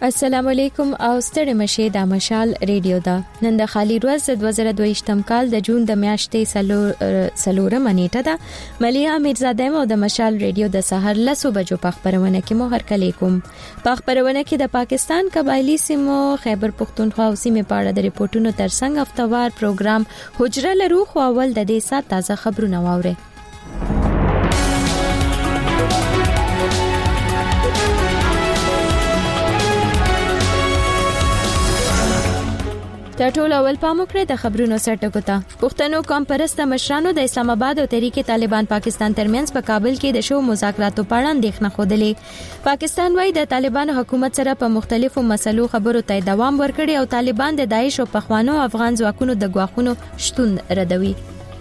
السلام علیکم او ستړي مشه د مشال ریډیو دا نن د خالی ورځ 2022م کال د جون د میاشتې سلورم نیټه ده ملیا میرزاده مو د مشال ریډیو د سحر لسو بجو په خبرونه کې مو هر کله کوم په خبرونه کې د پاکستان قبایلی سیمو خیبر پختونخوا او سیمه پاړه د ریپورتونو ترڅنګ هفتوار پروګرام حجره لرو خو اول د دې سات تازه خبرونه واوري د ټول اول پاموکړه د خبرونو سرټکو ته پښتنو قوم پرسته مشرانو د اسلام آباد او تحریک طالبان پاکستان ترمنځ په کابل کې د شو مذاکراتو په اړه اندېښنه خوده پاکستان وايي د طالبان حکومت سره په مختلفو مسلو خبرو ته دوام ورکړي او طالبان د داعش او پخوانو افغان ځواکونو د غواخونو شتون ردوي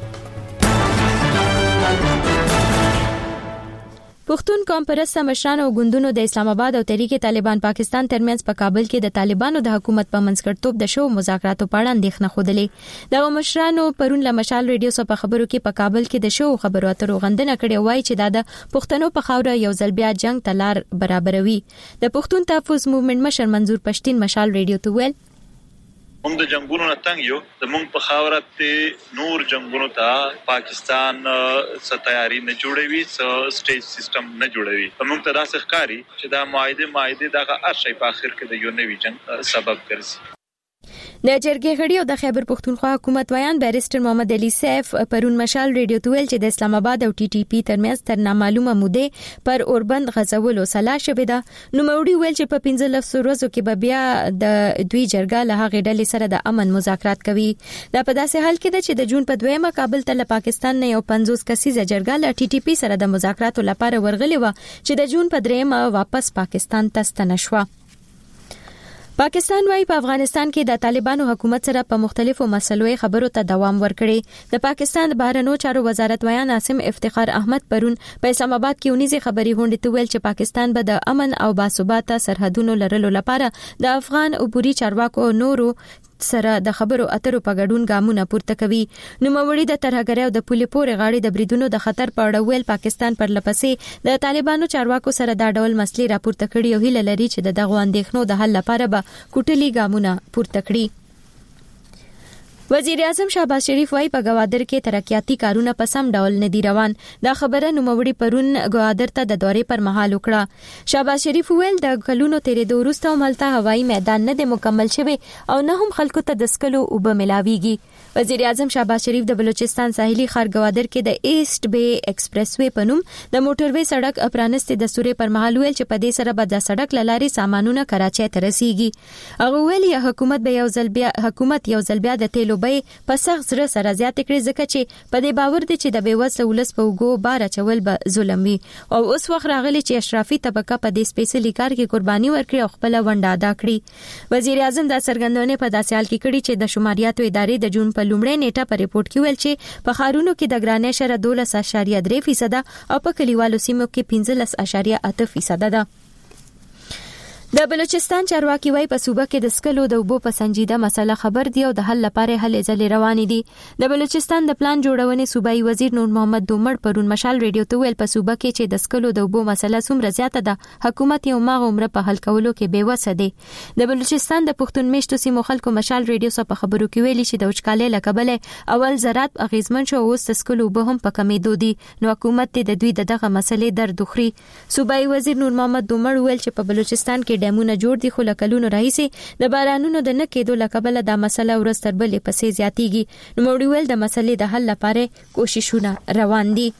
پښتون قوم پرسته مشرانو او ګوندونو د اسلام آباد او تحریک طالبان پاکستان ترمنځ په کابل کې د طالبانو د حکومت په منځګړیتوب د شو مذاکراتو په اړه اندېښنه خوده د مشرانو پرون له مشال ریډیو سره په خبرو کې په کابل کې د شو خبرو اترو غندنه کړې وایي چې د پښتنو په خاوره یو ځل بیا جنگ تلار برابروي د پښتون تحفظ موومېنټ مشر منظور پښتين مشال ریډیو ته ویل هم د جنگونو نه تنګ یو د مونږ په خاوره ته نور جنگونو ته پاکستان څه تیاری نه جوړوي څه سټیج سیستم نه جوړوي موږ ته داسې ښکاری چې دا معاهده دغه هر شی په اخر کې د یو نوي جنگ سبب ګرځي د جرګې غړي او د خیبر پختونخوا حکومت ویان بیرستر محمد علي سیف پرون مشال ریډیو ته ویل چې د اسلام آباد او ټي ټي پی ترمنځ تر نامعلومه موده پر اوربند غزولو سلا شوې ده نو موري ویل چې په 15 ورځو کې به بیا د دوی جرګه له هغه ډلې سره د امن مذاکرات کوي دا په داسې حال کې ده چې د جون په 2 کابل ته پاکستان نه یو 50 کسیزه جرګه له ټي ټي پی سره د مذاکراتو لپاره ورغلې و چې د جون په 3 واپس پاکستان ته ستنه شوه پاکستان وايي په افغانستان کې د طالبانو حکومت سره په مختلفو مسلو خبرو ته دوام ورکړي د پاکستان بهرنیو چارو وزارت ویان عاصم افتخار احمد پرون په اسلام آباد کې ونیزه خبري غونډه ته ویل چې پاکستان به د امن او باثباته سرحدونو لرلو لپاره د افغان عبوري چارواکو نورو سره د خبرو اترو په ګډون ګامونه پورته کوي نو موري د ترهګرۍ او د پولې پورې غاړي د بریدونو د خطر په اړه ویل پاکستان پر لپسې د طالبانو چارواکو سره دا ډول مسلې راپورته کړي او هیله لري چې دغه اندېښنو د حل لپاره به کوټلي ګامونه پورته کړي وزیر اعظم شهباز شریف وايي په گوادر کې ترقیاتي کارونه په سم ډول نه دي روان دا خبره نوموړي پرون گوادر ته د دورې پر مهال وکړه شهباز شریف ویل د کلونو تیرې د وروسته ملته هوایي میدان نه د مکمل شوی او نه هم خلکو ته د سکلو اوبه ملاويږي وزیر اعظم شهباز شریف د بلوچستان ساحلي ښار گوادر کې د ایست بی ایکسپریس وې په نوم د موټروي سړک پرانستې د سورې پر مهال ویل چې په دې سره به د سړک لارې سامانونه کراچۍ ته رسیږي هغه ویل حکومت یو ځل بیا د تیلو به په سخت زړه سره زیات کړي ځکه چې په دې باور دي چې د بیوسه ولس په وګو بار چول به ظلم وي او اوس وخت راغلی چې اشرافي طبقه په دې سپیشلی کار کې قرباني ورکړي او خپل ونډه ادا کړي وزیر اعظم د سرګندونه په داسې حال کې کړي چې د شماریاتو ادارې د جون په لومړۍ نیټه په ریپورت کې ویل چې په خارونو کې د ګرانۍ شره 12.3% او په کلیوالو سیمو کې 15.8% ده د بلوچستان چارواکي وايي په صوبه کې د سکلو د اوبو په سنجیده مسله خبر دی او د حل لپاره هلې ځلې روانې دي د بلوچستان د پلان جوړونې صوبایي وزیر نور محمد دومړ پرون مشال ریډیو ته ویل په صوبه کې چې د سکلو د اوبو مسله څومره زیاته ده حکومت یې ماغه عمره په حل کولو کې بیوسه دی د بلوچستان د پښتون میشتو سیمو خلکو مشال ریډیو سره په خبرو کې ویلي چې د وچکالۍ لکبله اول زراعت اغیزمن شو اوس د سکلو اوبو هم په کمېدو دي نو حکومت د دوی دغه مسلې درد خوري صوبایي وزیر نور محمد دومړ ویل چې په بلوچستان کې ډیمونه جوړ دي خو لکلونو راهیسي د بارانونو د نه کېدو لکبله دا مسله ورځ تر بلې پسې زیاتیږي نو موري ویل د مسلې د حل لپاره کوششونه روان دي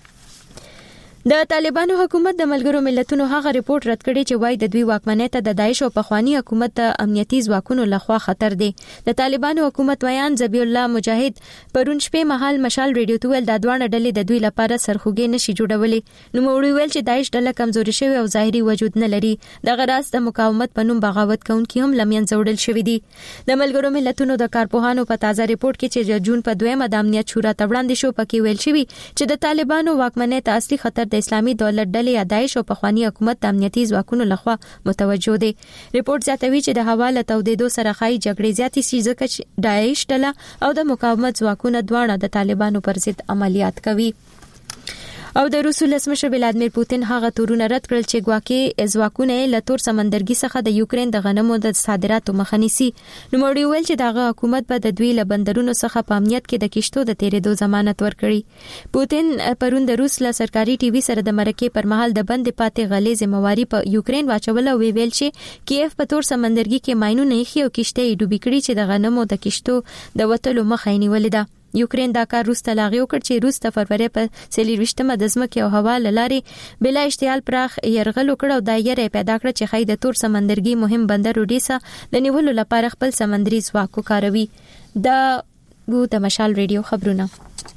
د طالبانو حکومت د ملګرو ملتونو هغه ریپورت رد کړي چې وايي د دوی واکمنۍ ته د داعش او پخوانی حکومت ته امنیتي ځواکونو لخوا خطر دی د طالبانو حکومت ویان ذبیح الله مجاهد پرون شپې مهال مشال ریډیو ته ویل د دوه ډلې د دوی لپاره سرخوږي نشي جوړولې نو موري ویل چې داعش ډله کمزوري شوی او ظاهري وجود نه لري د غراس د مقاومت په نوم بغاوت کوونکي هم لمن زوړل شوی دي د ملګرو ملتونو د کارپوهانو په تازه ریپورت کې چې جون په 2 د امنیت شورا ته وړاندې شو پکې ویل شوی چې د طالبانو واکمنۍ ته اصلي خطر د اسلامي دولت ډلې یا داعش او پخوانی حکومت د امنیتي ځواکونو لخوا متوجه دي ریپورت زیاتوي چې د حواله تودېدو سره خای جګړې زیاتې شي ځکه چې داعش ډله او د مقاومت ځواکونه دواړه د طالبانو پر ضد عملیات کوي او د روس ولسمشر ولادیمیر پوتین هغه تورونه رد کړل چې ګواکې ځواکونه له تور سمندرګي څخه د یوکرين د غنمو د صادراتو مخه نیسي. نو مړی ویل چې دغه حکومت به د دوی له بندرونو څخه په امنیت کې د کشتو د تیرېدو ضمانت ورکړي. پوتین پرون د روس له سرکاري ټي وي سره د مرکې پر مهال د بند پاتې غلې ذمہواری په یوکرين واچول او ویل چې کیف په تور سمندرګي کې ماينونه یې خو کشته ډوبې کړي چې د غنمو د کشتو د وټلو مخه یې نیولې ده. یوکرين دا کار روس ته لاغي وکړ چې روس د فروری په 24مه د ځمکې او هوا لارې بلا اشتعال پراخ يرغل وکړ او دایره پیدا کړ چې خای د تور سمندرګي مهم بندر اودیسا د نیولو لپاره خپل سمندري ځواک وکاروي. د مشال ریډیو خبرونه.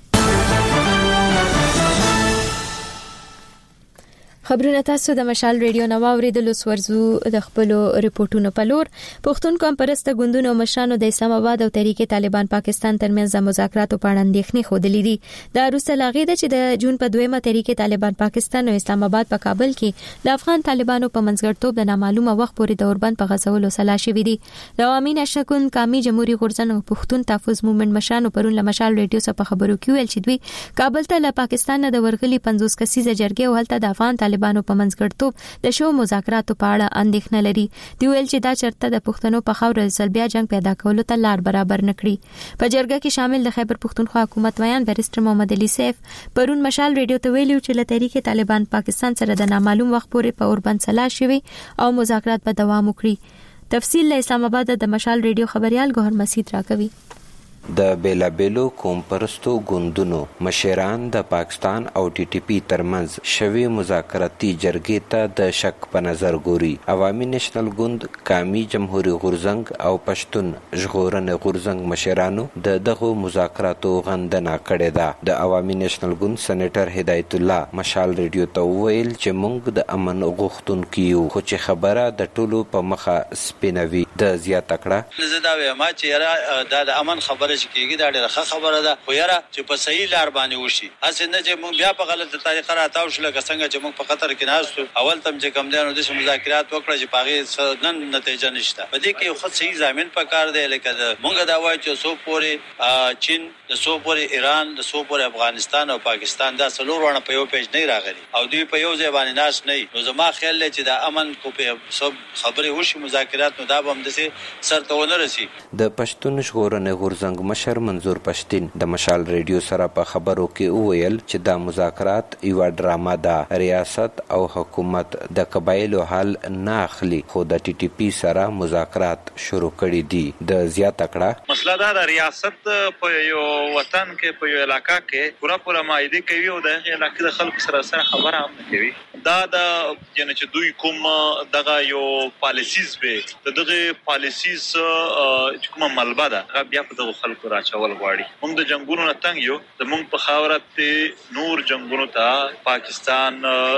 خبرونه تاسو د مشال ریډیو نو اوریدل سورزو د خپل ریپورتونو په لور. پښتون قوم پرسته ګوندونو مشرانو د اسلام آباد او تحریک طالبان پاکستان ترمنځ د مذاکراتو په اړه اندېښنې خوده لیدي. دا روسه لاغي ده چې د جون په 2مه تحریک طالبان پاکستان او اسلام آباد په کابل کې د افغان طالبانو په منځګړتوب د نامعلومه وخت پورې د اوربند په غزولو سلا شوې دي. د عوامي نشکون قومي جمهوریت غورځنګ او پښتون تحفظ موومېنټ مشرانو پرون له مشال ریډیو سره په خبرو کې ویل چې دوی کابل ته له پاکستان نه د ورغلي 50 کسیزه جرګې او هلته د افغان طالبانو په منځګړتوب د شو مذاکراتو په اړه اندېښنه لري. دی ویل چې دا چرته د پښتنو په خاور سلبیا جنگ پیدا کولو ته لار برابر نکړي. په جرګه کې شامل د خیبر پښتونخوا حکومت ویان بیرسټر محمد علي سیف پرون مشال ریډیو ته ویلو چې له تحریک طالبان پاکستان سره د نامعلوم وخت پورې په اوربند سلا شوي او مذاکرات به دوام وکړي. تفصیل له اسلام آباد د مشال ریډیو خبريال ګوهر مسعود راکوي. د بیلابیلو قوم پرستو ګوندونو مشران د پاکستان او ټي ټي پی ترمنځ شوی مذاکراتي جرګې ته د شک په نظر ګوري. عوامي نېشنل ګوند، قومي جمهوریت غورځنګ او پښتون ژغورنې غورځنګ مشرانو د دغه مذاکراتو غندنه کړې ده. د عوامي نېشنل ګوند سېنیټر هدایت الله مشال ریډیو ته ویل چې موږ د امن غوښتونکو یو، خو چې خبره د ټولو په مخه سپینوي. د زیاته کړه زه دا وایم چې د امن خبره کیږي دا ډېره خبره ده، خو یاره چې په صحیح لار باندې وشي، هسې نه چې موږ بیا په غلطه طریقه راتاو شو لکه څنګه چې موږ په قطر کې ناستو اول تم چې کم دی نو داسې مذاکرات وکړه چې په هغې نن نتیجه نشته. په دې کې یو ښه صحیح ضامن پکار دی لکه موږ دا وایو چې څو پورې چین، د څو پورې ایران، د څو پورې افغانستان او پاکستان دا څلور ونه په یو پیج نه راغلي او دوی په یو ځای باندې ناست نه. نو زما خیال دی چې دا امن کو په سب خبرې وشي مذاکرات نو دا به هم داسې سر ته ونه رسي. د پښتون ژغورنې غورځنګ مشر منظور پښتين د مشال ریډیو سره په خبرو کې وویل چې دا مذاکرات یو ډرامه ده. ریاست او حکومت د قبایلو حل نه اخلي، خو د ټي ټي پی سره مذاکرات شروع کړي دي. د زیاته کړه مسله دا د ریاست په یو وطن کې په یو علاقہ کې پورا مایده کوي او د علاقې د خلکو سره خبره هم کوي. دا د یعنی چې دوی کوم دغه یو پالیسیز به دغه پالیسیز چې کومه ملبه ده بیا په دغه خلکو راچول غواړي. موږ د جنگونو نه تنګ یو، د موږ په خاورت نور جنگونو ته پاکستان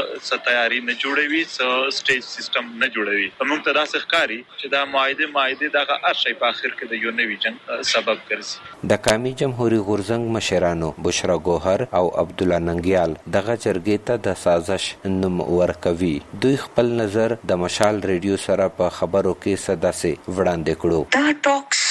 تیاری نه جوړوي، سټیج سیستم نه جوړوي. موږ ته داسې ښکاري چې دا معاهده دغه هر شی په اخر کې د یو نوي جنگ سبب ګرځي. د قومي جمهوریت غورځنګ مشرانو بشرا ګوهر او عبد الله ننګیال دغه جرګې ته د سازش نوم ورکوي. دوی خپل نظر د مشال ریډیو سره په خبرو کې صداسه وړاندې کړو. دا ټاکس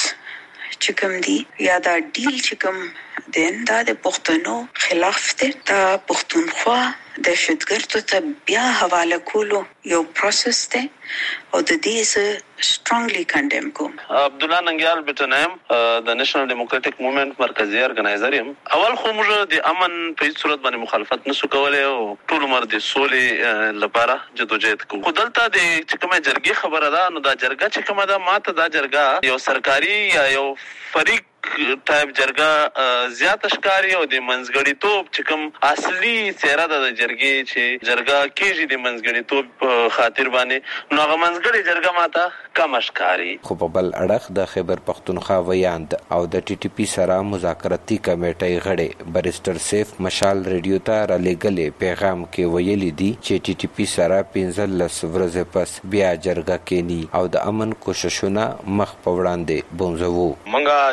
چې کوم دی یا دا ډیل چې کوم دین دا د پښتنو خلاف دی. دا پښتونخوا د شتګرتو ته بیا حواله کولو یو پروسس دی او د دې څه سترونګلی کنډم کوم. عبد الله ننګیال بټنایم د نېشنل ډیموکراټک موومېنټ مرکزی ارګنایزر یم. اول خو موږ د امن په هیڅ صورت باندې مخالفت نشو کولای او ټول عمر د سولې لپاره جدوجہد کوو. خو دلته د چې کومه جرګې خبره ده نو دا جرګه چې کومه ده ماته دا جرګه یو سرکاري یا یو فریق ټایپ جرګه زیات ښکاري او د منځګړیتوب چې کوم اصلي څیره ده د جرګې چې جرګه کېږي د منځګړیتوب خاطر باندې نو هغه منځګړې جرګه ماته کم ښکاري. خو په بل اړخ د خیبر پښتونخوا ویاند او د ټي ټي پی سره مذاکراتي کمیټې غړي بیرسټر سیف مشال ریډیو ته را لېږلي پیغام کې ویلي دي چې ټي ټي پی سره 15 ورځې پس بیا جرګه کېني او د امن کوششونه مخ په وړاندې بونځوو. موږ د سره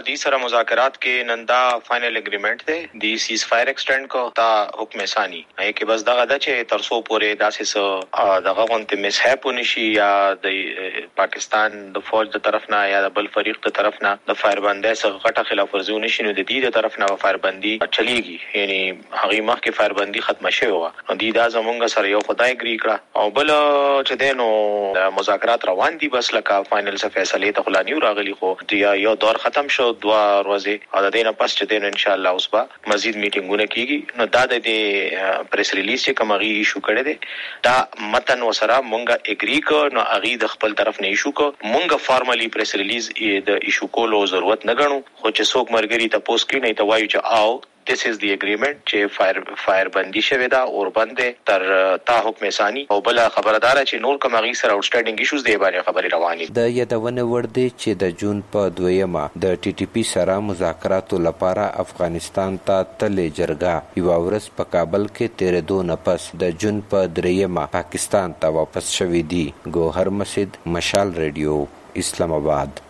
مذاکرات کې نن دا فائنل اګریمنٹ دی دی سیز فایر ایکسټند کو تا حکم ثانی هي کې بس دغه د چې ترسو پورې داسې دغه غونته مسحب ونشي یا د پاکستان د فوج د طرف نه یا د بل فریق د طرف نه د فایر بندۍ څخه غټه خلاف ورزي ونشي نو د دې د طرف نه فایر بندي چلیږي یعنی هغه مخکې فایر بندي ختمه شوی و نو دی دا زمونږ سره یو خدای اګری کړه او بل چې دینو مذاکرات روان دي بس لکه فائنل څه فیصله ته خلانیو راغلی خو یو دور ختم شو دوه ورځې او د دې نه پس چې دین ان شاء الله اوس به مزید میټینګونه کیږي نو دا د پریس ریلیز چې کوم غي ایشو کړي دي دا متن وسره مونږه اګری کو نو اغي د خپل طرف نه ایشو کو مونږه فارملی پریس ریلیز د ایشو کولو ضرورت نه غنو خو چې څوک مرګري ته پوس کوي نه ته وایو چې آو This is the agreement چې فایر بندي شوی دا اور باندې تر تا حکم ثانی او بل خبردار چې نور کوم غي سره اوټسټینډینګ ایشوز دی باندې خبري رواني د یادونه ور دي چې د جون په 2مه د ټي ټي پی سره مذاکراتو لپاره افغانستان ته تلې جرګه یو ورځ په کابل کې 13 نه پس د جون په 3مه پاکستان ته واپس شوې دي ګوهر مسجد مشال ریډیو اسلام آباد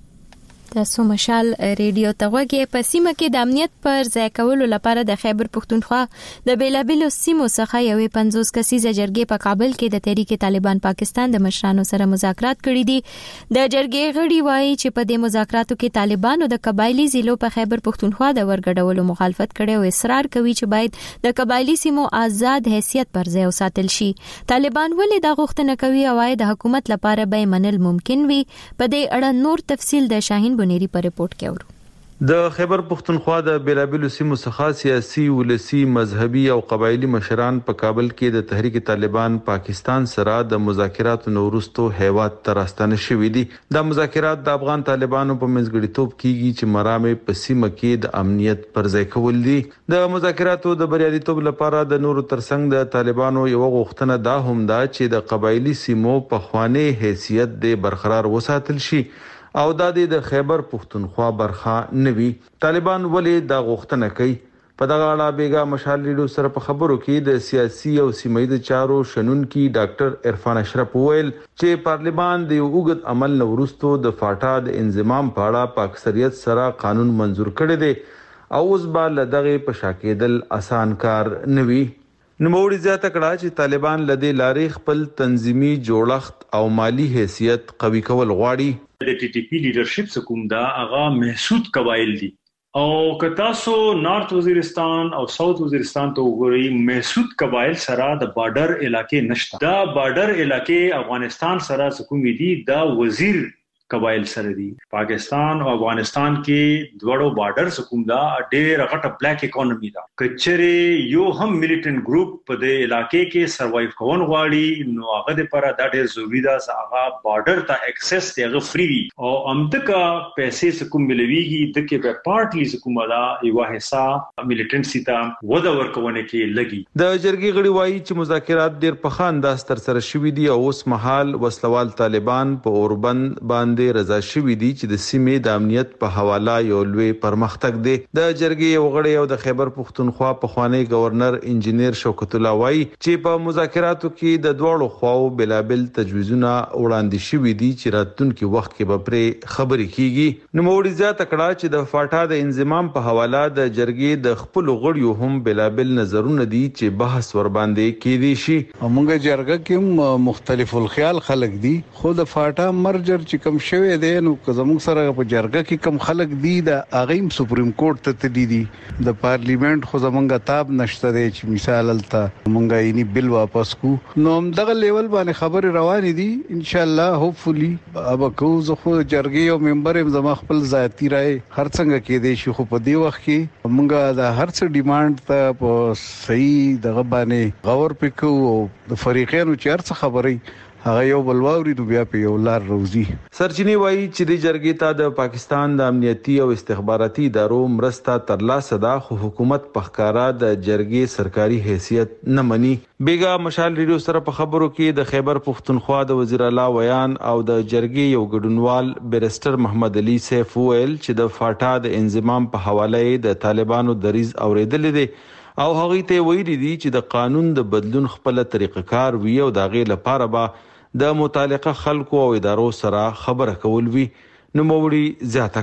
تاسو مشال ریډیو ته وګورئ په سیمه کې د امنیت پر ځای کولو لپاره د خیبر پښتونخوا د بیلابیلو سیمو څخه یوې 50 کسیزه جرګې په کابل کې د تحریک طالبان پاکستان د مشرانو سره مذاکرات کړي دي د جرګې غړي وایي چې په دې مذاکراتو کې طالبانو د قبایلی ضلعو په خیبر پښتونخوا د ورګډولو مخالفت کړي او اصرار کوي چې باید د قبایلی سیمو آزاد حیثیت پر ځای وساتل شي طالبان ولې دا غوښتنه کوي او د حکومت لپاره به منل ممکن وي په دې اړه نور تفصیل د شاهین بنيري په ریپورت کې اورو د خیبر پښتونخوا د بیلابیلو سیمو څخه سیاسي ولسی مذهبي او قبایلی مشران په کابل کې د تحریک طالبان پاکستان سره د مذاکراتو نورستو هیواد ترستانه شوې دي د مذاکرات د افغان طالبانو په منځګړیتوب کیږي چې مرامه په سیمه کې د امنیت پر ځای کول دي د مذاکراتو د بریالیتوب لپاره د نورو ترڅنګ د طالبانو یو غوښتنه دا هم ده چې د قبایلی سیمو په خواني حیثیت د برقرار وساتل شي او د خیبر پښتونخوا برخه نوي طالبان ولې دا غوښتنه کوي په دغه اړه بیګا مشال ریډیو سره په خبرو کې د سیاسي او سیمایي چارو شنونکي ډاکټر عرفان اشرف وویل چې پارلیمان د وګړو عمل نورستو د فاټا د انضمام په اړه په اکثریت سره قانون منزور کړی دی او اوس به لدغه په شاکېدل آسان کار نوي نوموړي زیاته کړه چې طالبان لدې لارې خپل تنظیمي جوړښت او مالی حیثیت قوي کول غواړي د ټي ټي پی لیډرشپ سکوم دا هغه محسود قبایل دي او که تاسو نارت وزیرستان او ساوث وزیرستان ته وګورئ محسود قبایل سره د بارډر علاقې نشته دا بارډر علاقې افغانستان سره سکوم دي دا وزیر قبایل سره دي پاکستان او افغانستان کې دوړو بارډر سکوم دا ډېر غټه بلیک اکانومي دا کچره یو هم میلیټنټ ګروپ په دې علاقې کې سروایو کول غواړي نو هغه لپاره دا ډېر ضروری ده چې هغه بارډر ته اکسس ته فری او امدکا پیسې سکوم ملويږي دغه په پارټلی سکوم دا یو حصہ میلیټنټ سیتا ودا ورکونه کې لګي د جرګې غړي وایي چې مذاکرات ډېر په خانداس تر سره شوې دي او اوس مهال وسلوال طالبان په اوربند باندې رضا شوی دي چې د سیمې د امنیت په حواله یو لوی پرمختګ دی د جرګې وغړي او د خیبر پښتونخوا په خوانی گورنر انجنیر شوکت الله وایي چې په مذاکراتو کې د دوړو خواو بلابل تجویزونه وړاندې شوی دي چې راتلونکي وخت کې به پر خبرې کیږي نو موړي زیاته کړه چې د فاټا د انضمام په حواله د جرګې د خپل غړیو هم بلابل نظرونه دي چې بحث ور باندې کېدي شي موږ جرګه کې مختلف الخيال خلق دي خو د فاټا مرجر چې کوم شوی دی نو که زموږ سره په جرګه کې کم خلک دي د اغیم سپریم کورټ ته تللی دي د پارلیمنت خو زمونږه تاب نشته دی چې مثال الته مونږه یې بل واپس کو نو هم دغه لیول باندې خبرې روانې دي ان شاء الله هوپفلی اب کو زه خو جرګې او ممبر زما خپل ذاتی رائے هر څنګه کې دی شي خو په دې وخت کې مونږه د هر څه ډیماند ته په صحیح دغه باندې غور پکو او د فریقینو چیر څه خبرې هغه یو بلواوري نو بیا په یو لار روزي سرچینی وایي چې د جرګې ته د پاکستان د امنیتي او استخباراتي ادارو مرسته ترلاسه ده خو حکومت په ښکارا د جرګې سرکاري حیثیت نه مني بیګا مشال ریډیو سره په خبرو کې د خیبر پښتونخوا د وزیر اعلی ویان او د جرګې یو ګډونوال بیرستر محمد علي سیف ویل چې د فاټا د انضمام په حواله د طالبانو دریز اوریدل دي او هغه ته ویلي دي چې د قانون د بدلون خپل طریقه کار وی او دغه لپاره به د متعلقه خلکو او ادارو سره خبره کول وی نو موړي زیاته کړه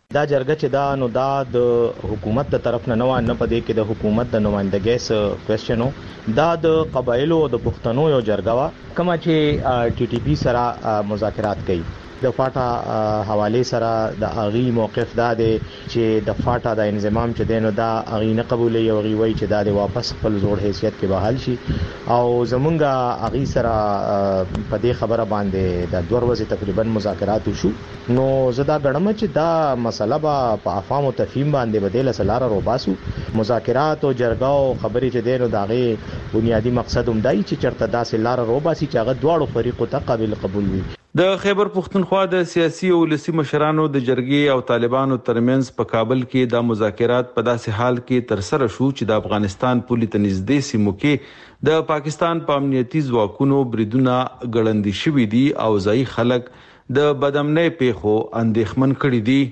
دا جرګه چې دا نو دا د حکومت د طرف نه نه پدې کې د حکومت د نمائندګۍ کوېسچنو دا د قبایلو او د پښتنو یو جرګه وا کومه چې ټي ټي پی سره مذاکرات کوي د فاټا حواله سره د اغي موقف دا دی چې د فاټا د انضمام چې دینو دا اغي نه قبولې او غي وای چې دا د واپس خپل زوړ حیثیت کې بحال شي او زمونږه اغي سره په دې خبره باندې د 2 ورځې تقریبا مذاکرات وشو نو زدا غړم چې دا مسله په افهام او تفهیم باندې بدله سلاره روباسو مذاکرات او جرګاو خبرې چې دینو داغه بنیادی مقصد هم دی چې چرته داسې لار روباسي چې هغه دواړو فریقو ته قابل قبول وي. د خیبر پختونخوا د سیاسي او ولسي مشرانو د جرګې او طالبانو ترمنځ په کابل کې د مذاکرات په داسې حال کې تر سره شو چې د افغانستان پولي ته نږدې سیمو کې د پاکستان په امنیتي ځواکونو بریدونه ګړندې شوي دي او ځای خلک د بدامنۍ پیښو اندېښمن کړي دي.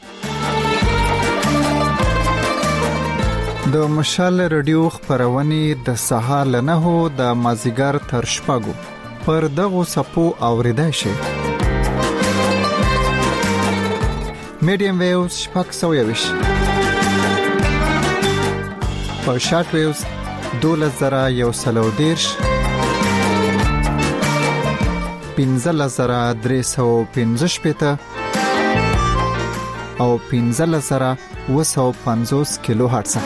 د مشال رادیو خبرونه د سهار له 9 د مازیګر تر شپږو پر دغه سپو اوریدای شي. میډیم ویوز شپږ 120 په شارټ ویوز 2130 15315 او 15750 کیلو هرتز.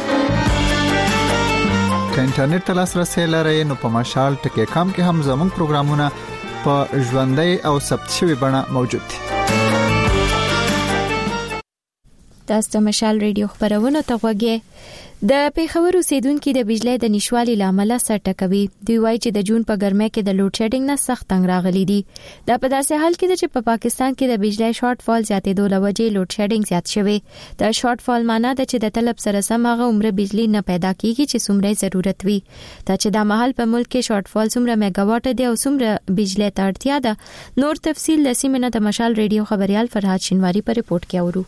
که انټرنیټ ته لاسرسي لرئ نو په مشال ټکی کام کې هم زموږ پروګرامونه په ژوندۍ او ثبت شوی بڼه موجود دي. تاسو د مشال ریډیو خبرونه ته غوږی. د پیښور اوسیدونکو د بجلی د نشوالي لامل سرټکوي. دوی وایي چې د جون په ګرمۍ کې د لوډ شیډینګ نه سخت تنګ راغلي دي. دا په داسې حال کې چې په پاکستان کې د بجلی شارټ فال زیاتېدو لوجې لوډ شیډینګ زیات شوی. د شارټ فال معنی د چې د طلب سره سم هغه عمر بجلی نه پیدا کیږي چې څومره ضرورت وي. دا چې د مهال په ملک کې شارټ فال څومره میگاواټ دی او څومره بجلی ته اړتیا ده. نور تفصیل د سیمه د مشال ریډیو خبريال فرهاد شینواری په ریپورت کې اورو.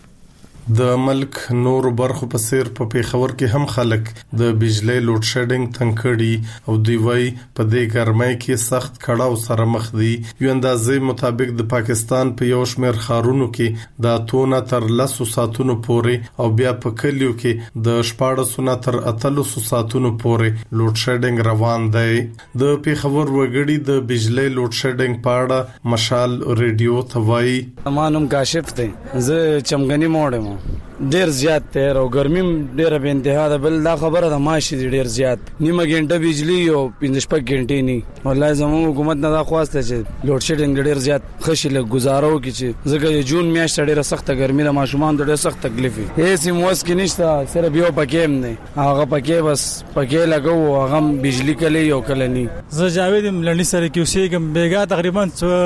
د ملک نور برخو په سیر په پیښور کې هم خلک د بجلی لوډ شیډینګ تنکړي او دوی وای په دې ګرمۍ کې سخت کړهو سره مخ دي. یو اندازې مطابق د پاکستان په یو شمېر خارونو کې د 2 تر 10 ساعتونو پورې او بیا په کلیو کې د 14 تر 8 ساعتونو پورې لوډ شیډینګ روان دی. د پیښور وګړي د بجلی لوډ شیډینګ په اړه مشال ریډیو ته وای. مانوم کاشف دی زه چمګنی موړم ډیر زیات تیر او ګرمیم ډیر به انتها ده. بل دا خبره ده ماشي ډیر زیات نیمه غنټه بجلی او 15 غنټې ني. والله زموږ حکومت نه دا خواسته چې لوډ شیډینګ ډیر زیات خشله گزارو کی چې زګه جون میاشت ډیر سخت ګرمي د ماشومان ډیر سخت تکلیف هیڅ موس کې نشته. سره بیا پکې نه هغه پکې بس پکې لګو هغه بجلی کله یو کله ني. زه جاوید لړنی سره کې اوسېګم بیګا تقریبا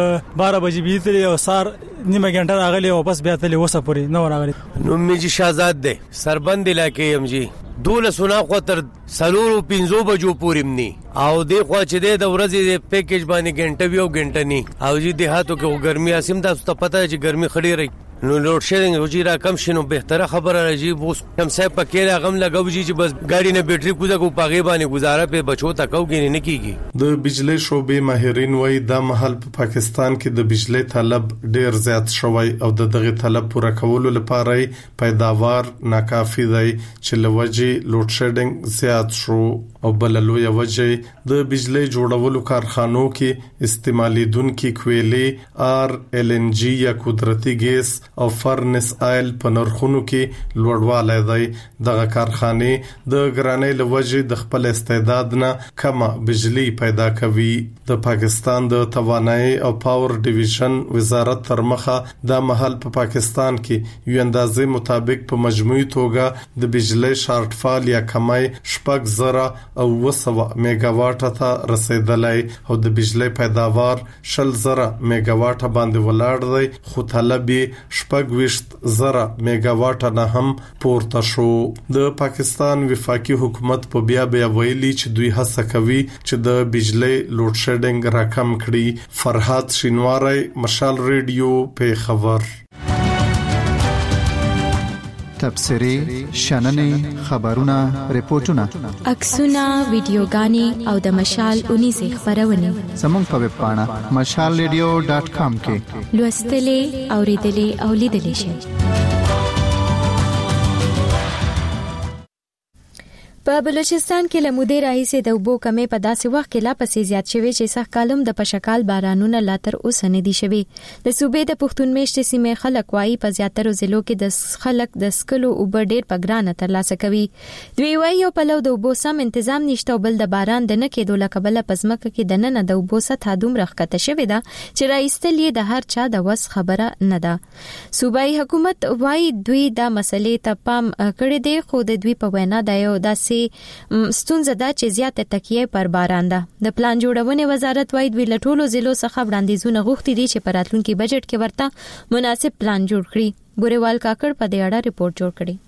12 بجې بیتلی او سار نیمه غنټه راغلی او بس بیا تللی وسه پوری نو راغلی. نو میجی شاهزاد دی سربند علاقې يم جی دوله سنا خو تر 3:15 بجو پوریم ني او دی خو چې د ورځې د پیکیج باندې غنټه ویو غنټه ني او جی دیهاتو کې ګرمي اسیم تاسو ته پته چې ګرمي خړې رہی نو لوډ شیډینګ وجیرا کم شنو بهتره خبره راځي بوس کم صاحب پکې غم لګوږي چې بس ګاډي نه بیټري کوزه کو پاغي باندې گزاره په بچو تکوږي نه کیږي. د بجلی شوبې ماهرین وایي د محل په پاکستان کې د بجلی طلب ډیر زیات شوی او دغه طلب پوره کولو لپاره پیداوار ناکافي دی چې لوجي لوډ شیډینګ زیات شو او بل لوی وجه د بجلی جوړولو کارخانو کې استعمالیدونکو کویلې RLNG یا قدرتي ګیس او فرنس آیل په نرخونو کې لوړوالی دی. دغه کارخانه د ګرانۍ لوجه د خپل استعداد نه کم بجلی پیدا کوي. د پاکستان د توانایي او پاور ډیویژن وزارت تر مخه د محل په پاکستان کې یو اندازې مطابق په مجموعي توګه د بجلی شارټ فال یا کمای 7000 او 200 میگاواټ ته رسیدلی او د بجلی پیداوار 20000 میگاواټ باندې ولاړ دی خو طلب 26000 میگاواټ نه هم پورته شو. د پاکستان وفاقي حکومت په بیا ویلي چې دوی هڅه کوي چې د بجلی لوډ شیډینګ راکم کړي. فرهاد شینواری مشال ریډیو پیښور. تبصرې شننې خبرونه ریپورتونه عکسونه ویډیوګانې او د مشال 19 خبرونه زموږ په ویب پاڼه mashalradio.com کې لوستلې اوریدلې او لیدلې شئ. په بلوچستان کې لمودې راهیسې د اوبو کمې په داسې وخت کې لا پسې زیات شوی چې سخت کالم د پشکال بارانونه لا تر اوسه نه دي شوي. د صوبې د پښتون میشتې سیمې خلک وایي په زیاترو ضلعو کې د خلک د سکلو اوبه ډېر په ګرانه ترلاسه کوي. دوی وایي یو پلو د اوبو سم تنظیم نشته او بل د باران د نه کېدو له کبله په ځمکه کې دننه د اوبو سطحه دومره ښکته شوې ده چې راایستل یې د هر چا د وس خبره نه ده. صوبایي حکومت وایي دوی دا مسلې ته پام کړی دی، خو د دوی په وینا دا یو داسې ستونزه ده چې زیاته تکیه پر باران ده. د پلان جوړونې وزارت وايي دوی له ټولو ضلعو څخه وړاندیزونه غوښتي دي چې په راتلونکي بجټ کې ورته مناسب پلان جوړ کړي. ګوریوال کاکړ په دې اړه ریپورت جوړ کړي.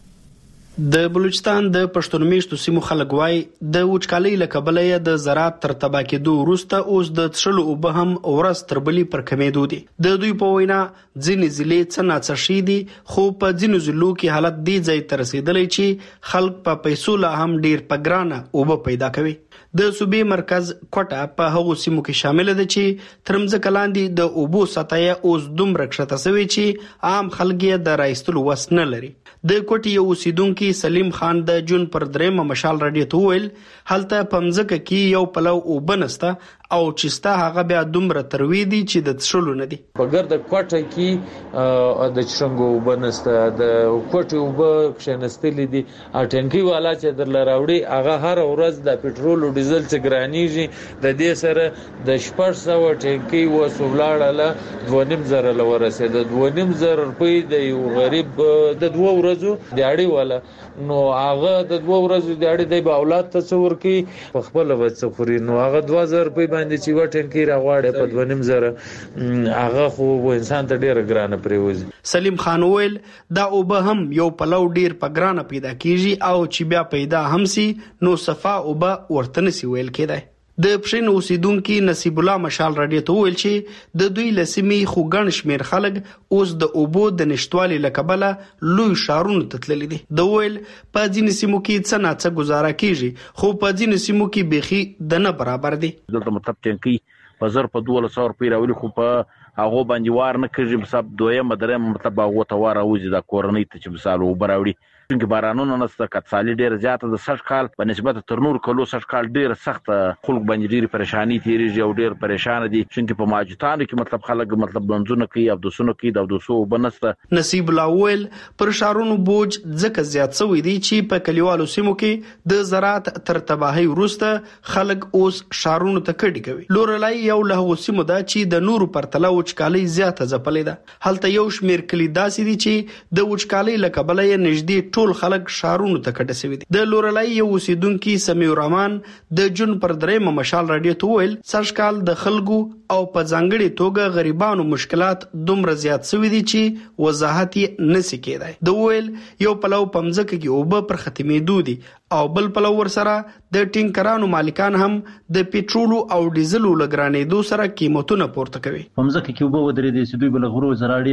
د بلوچستان د پښتون میشتو سیمو خلک وای د وچکالۍ له کبله یې د زراعت تر تباه کېدو وروسته اوس د څښلو اوبه هم ورځ تر بلې پر کمېدو دي. د دوی په وینا ځینې ضلع څه ناڅه شي دي، خو په ځینو ضلعو کې حالت دې ځای ته رسېدلی چې خلک په پیسو لا هم ډېر په ګرانه اوبه پیدا کوي. د صوبې مرکز کوټه په هغو سیمو کې شامل ده چې تر مځکه لاندې د اوبو سطحه اوس دومره کښته شوې چې عام خلک یې د رایستلو وس نه لري. د کوټې یو اوسیدونکي سلیم خان د جون پر درېمه مشال راډیو ته وویل هلته په مځکه کې یو پلو اوبه نسته او چې ستا هغه بیا دومره تروي دي چې د څښلو نه دي. په ګرد کوټه کې د چشنګو اوبه نسته، د کوټې اوبه کښېنستلې دي. ټینکي والا چې درله راوړي هغه هر ورځ د پټرول او ډیزل څخه ګرانیږي. د دې سره د 600 ټینکي وسولاړه 2.5 ل ورسېد. 2.5 روپۍ د یو غریب د 2 ورځو دیاړي والا، نو هغه د 2 ورځو دیاړي د اولاد تصور کوي په خپل وڅ خوري، نو هغه 2000 روپۍ باندې چې وټن کې راغواړي په 2.5 هغه خو انسان ته ډیره ګرانه پریوزي. سلیم خان ویل دا اوبه هم یو پلو ډیر په ګرانه پیدا کیږي او چې بیا پیدا هم سي نو صفا اوبه ورته نسی ویل کېدای. د پښین اوسیدونکو نصیب الله مشال راډیو ته ویل چې د دوی لسمې خو ګڼ شمیر خلک اوس د اوبو د نشټوالي لکبله لوی شارونو ته تللي دي. د ویل په ځینې سیمو کې څه ناڅه گزاره کیږي، خو په ځینې سیمو کې بيخي د نه برابر دي. دلته مطلب ټینکی په 1200 روپۍ راولي، خو په هغه باندې وار نه کوي. مثلا دویمه درېمه مطلب هغه ته وار اوځي د کورنۍ ته چې مثال وبراوړي چې بارانونه نسته. کڅالي ډیر زیاته د 60 کال په نسبت تر نور کلو 60 کال ډیر سخت خلک باندې ډیر پریشانی تیریږي او ډیر پریشان دي چې په ماجتانو کې مطلب خلک مطلب بنځونه کوي او دوسونه کوي د دوسو وبنسته. نصیب الله ویل پر شارونو بوج ځکه زیات شوی دی چې په کلیوالو سیمو کې د زراعت تر تباہي وروسته خلک اوس شارونو ته کډي کوي. لورلای یو له سیمو دا چې د نورو پرتله وچکالي زیاته ځپلې ده. هلته یو شمیر کلی داسې دي چې د وچکالي لکبله یې نږدې ټول خلک شارونو ته کډه شوی دي. د لورلای یو اوسیدونکو سمیع الرحمن د جون پر درېمه مشال راډیو ته ویل سرشکال د خلکو او په ځانګړي توګه غریبانو مشکلات دومره زیات شوی دي چې وضاحت یې نسی کېدای. د ویل یو پلو پمځکه کې اوبه پر ختمېدو دي او بل پلو ورسره د ټینکرانو مالکان هم د پېټرول او ډیزل لګرانېدو سره قیمتونه پورته کوي. پمځکه کې اوبه ودرې دي چې دوی بل غرو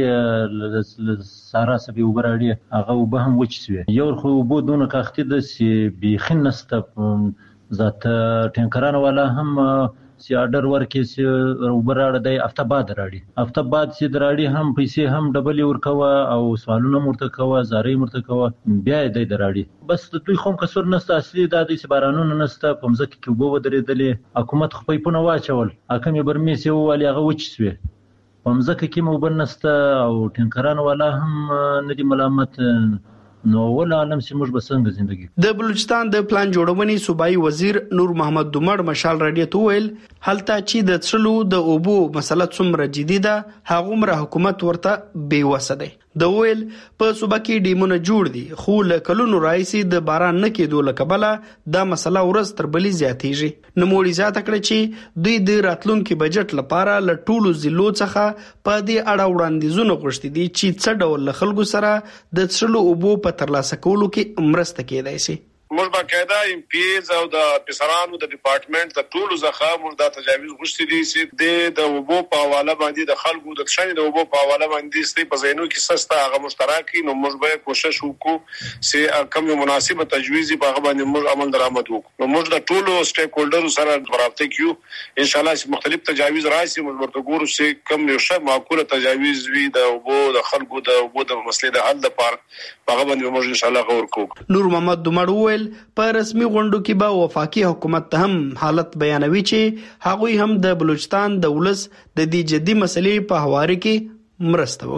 زراړي سارا سبي اوبه راړي هغه اوبه هم وچ شوی. یو خو اوبه دونه کاختي د سی بيخین نسته ذات ټینکرانو والا هم سی آرډر ورکې سی وبراړه د افتاباد راړي سی دراړي هم پیسې هم ډبل ورکوه او سوالونه مرته کوه زاري مرته کوه بیا د دراړي بس دوی خو کسر نسته. اصلي د دې بارانونو نسته پمځکه کې وبو درېدلې حکومت خو په پونه واچول اکه مې برمې سی والی هغه وچ سوی پمځکه کې مو بنسته او ټینکرانو والا هم ندي ملامت نو ولا عالم چې موږ بسنګ زندگی. د بلوچستان د پلان جوړونې صوبایي وزیر نور محمد دومړ مشال راډیو ته ویل هلته چې د څلو د اوبو مسله څومره جدي ده هغومره حکومت ورته بې وسه دی. د ویل په صوبه کې ډیمونه جوړ دي خو له کلونو راځي د باران نه کېدو لکبله دا مسله ورځ تر بلې زیاتېږي. نوموړي زیاته کړه چې دوی د راتلونکي بجټ لپاره له ټولو ضلعو څخه په دې اړه وړاندیزونه غوښتي دي چې څه ډول له خلکو سره د څلو اوبو په ترلاسه کولو کې مرسته کېدای شي. موږ باقاعده ام پی ایز او د افسرانو د ډپارټمنټ د ټولو ځخه موږ د تجاویز غوښتي دي چې د وبو په حواله باندې د خلکو د تشنې د وبو په حواله باندې ستې په زینو کې سستا هغه مشترکي نو موږ به کوشش وکړو چې کوم مناسبه تجویز په هغه باندې موږ عمل درآمد وکړو. نو موږ د ټولو سټیک هولډرو سره رابطه کیو ان شاء الله چې مختلف تجاویز راشي موږ ورته ګورو چې کوم یو ښه معقوله تجاویز وي د وبو د خلکو د وبو د مسلې د حل لپاره هغه باندې موږ ان شاء الله غور کوو. نور محمد دومړ وویل په رسمي غونډو کې به وفاقي حکومت ته هم حالت بیانوي چې هغوی هم د بلوچستان د ولس د دې جدي مسلې په هواري کې مرسته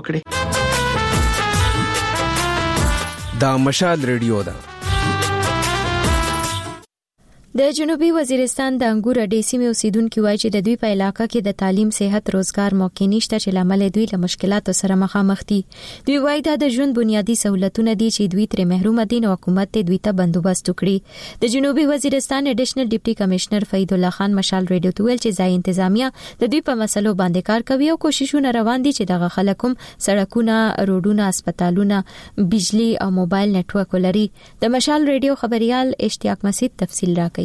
وکړي. دا مشال ریډیو ده. د جنوبي وزیرستان د انګور اډې سیمې اوسیدونکو وایي چې د دوی په علاقه کې د تعلیم، صحت، روزګار موقع نشته چې لامل دوی له مشکلاتو سره مخامخ دي. دوی وایي دا د ژوند بنیادی سہولتونه دي چې دوی تر محروم دي او حکومت ته دوی ته بندوبست وکړي. د جنوبي وزیرستان اډیشنل ډیپټي کمشنر فید الله خان مشال ریډیو ته ویل چې ځای انتظامیه د دوی په مسلو باندې کار کوي او کوششونه روان دي چې دغه خلک هم سړکونه، روډونه، هسپتالونه، بجلی او موبایل نتورک ولري. د مشال ریډیو خبريال اشتیاق مسعود تفصیل راکړي.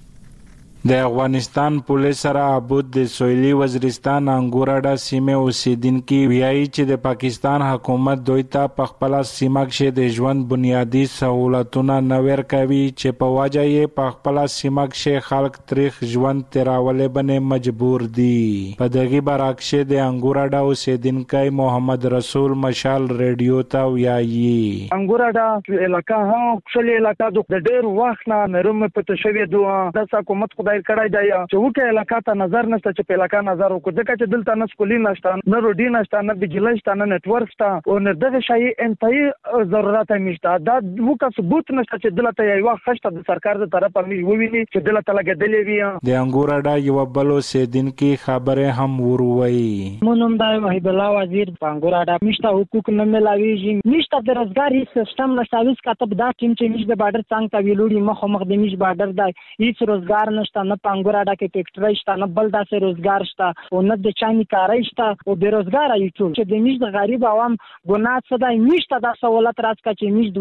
د افغانستان پولیس سره عبود د سویلي وزیرستان انګوراډا سیمه اوسیدونکو ویایي چې د پاکستان حکومت دوی ته په خپل سیمه کې د ژوند بنیادی سہولتونه نویر کوي چې په وجه یې په خپل سیمه کې خلک تاریخ ژوند تیرولې باندې مجبور دي. په دغه برعکس د انګوراډا اوسیدونکو محمد رسول مشال ریډیو ته ویایي انګوراډا علاقہ هم خپل علاقہ د ډېر وخت نه محروم پته شوی دوه د حکومت خدای کړای دی چې وکه علاقہ ته نظر نشته چې په علاقہ نظر وکړي ځکه چې دلته نه سکولي نشته، نه روډي نشته، نه بجلی نشته، نه نتورک شته او نه دغه شی انتهایی ضرورت نشته. دا وکه ثبوت نشته چې دلته یو خشته د سرکار د طرفه موږ وویني چې دلته لګیدلې وي. د انګوراډا یو بل اوسیدونکو خبره هم وروي. مونږ د وحید الله وزیر په انګوراډا مشته حقوق نه ملاويږي، نشته د روزګاری سیستم نشته. اوس کتب دا ټیم چې مش د بارډر څنګه ته ویلوړي مخ د مش بارډر دی هیڅ روزګار نشته، نه پنګوراډا کې فیکټری شته، نه بل داسې روزګار شته او نه د چاني کاري شته او بیروزګار یې ټول چې د مش د غریب عوام ګناه څه دی نشته. دا سہولت راځي چې مش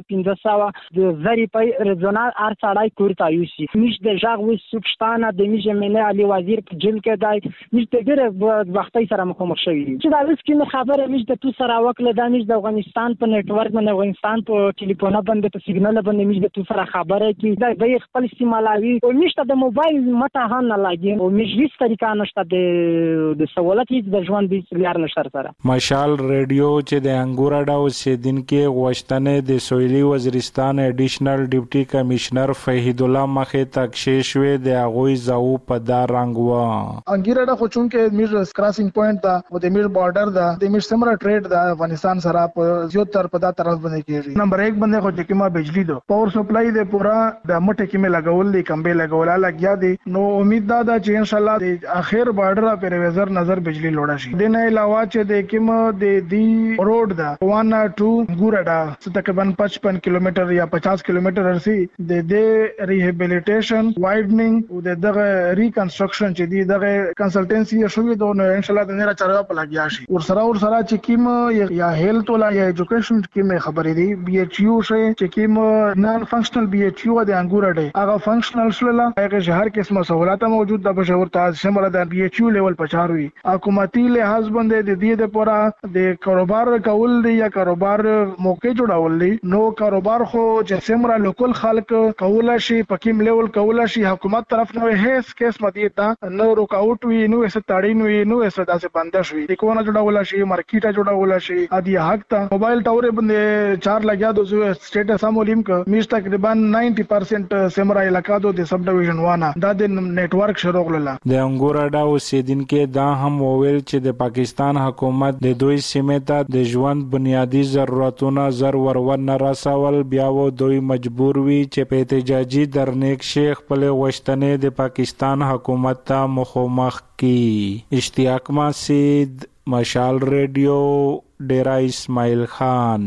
200-500 د زری په رزونال ار سړای کورته یوسي. مش د ژغ و سوکشتانه د مش منه علي وزیر په جیل کې دی مش د ډېر وختي سره مخامخ شوی چې دا اوس کې خبره مش د تو سره وکړه د مش د افغانستان په نتورک باندې افغانستان په ټلیفون باندې په سیګنال باندې مش د تو سره خبره کی دا به خپل استعمالوي او مش د موبایل مته هم نه لاګي او مش هیڅ طریقه نشته د سہولت هیڅ د ژوند د لار نشته سره. مشال ریډیو چې د انګوراډا اوسیدونکو غوښتنې د سویلي وزیرستان اډیشنل ډیپټي کمشنر فهید الله مخه تکشیش وې د هغوی زاو په دار رنگ و انګوراډا خو چونکه میر کراسینګ پوینټ دا او د میر بارډر دا د میر سمرا ټریډ دا افغانستان سره په زیاتره په دا طرف باندې کیږي. نمبر 1 باندې خو چې کما بجلی دو پاور سپلای د پورا د مټه کې مې لګول دي کمبه لګولا لګیا دي. نو امید دا چې ان شاء الله د اخر بارډر پر وزر نظر بجلی لوړا شي. د نه علاوه چې د کوم د دی روډ دا 1-2 ګورډا تقریبا 55 کیلومتر یا 50 کیلومتر ارسي د دې ریهابیلیټیشن وایډنینګ او دغه ریکنسټرکشن چې دی دغه کنسلټنسي شوې دوه نو ان شاء الله د نه چاروا په لګیا شي. ور سره چې کوم یا هیلث ولا یا ایجوکیشن کې خبرې دی بي ایچ یو شي چې کوم نان فنکشنل بي ایچ یو د انګوراډا هغه فنکشنل شولا هغه شهر کې اسمه سہولت موجود د بشور تاج شمره د بي ایچ یو لیول په چاروي حکومتي لحاظ باندې د دې لپاره د کاروبار کول دی یا کاروبار موقع جوړول دي. نو کاروبار خو چې سمره لوکل خلک کولا شي پکیم لیول کولا شي حکومت طرف نه هیڅ کیس مدیتا نو روکاوټ وی نو اس تاړین وی نو اس داسې بند شي د کوونه جوړول شي مارکیټه جوړول شي ادي حق ته موبایل ټاور باندې چار لګیا دو سټیټس امولیم ک میش تقریبا 90% سمره علاقہ دو د سب ډیویژن 1 دا د نتورک شروع کړل. د انګوراډا اوسیدونکو دا هم وویل چې د پاکستان حکومت د دوی سیمې ته د ژوند بنیادی ضرورتونه زر ورون رسول بیا و دوی مجبور وي چې په احتجاجي درنیک شیخ خپل غوښتنې د پاکستان حکومت ته مخامخ کی. اشتیاق مسعود مشال ریډیو ډیرا اسماعیل خان.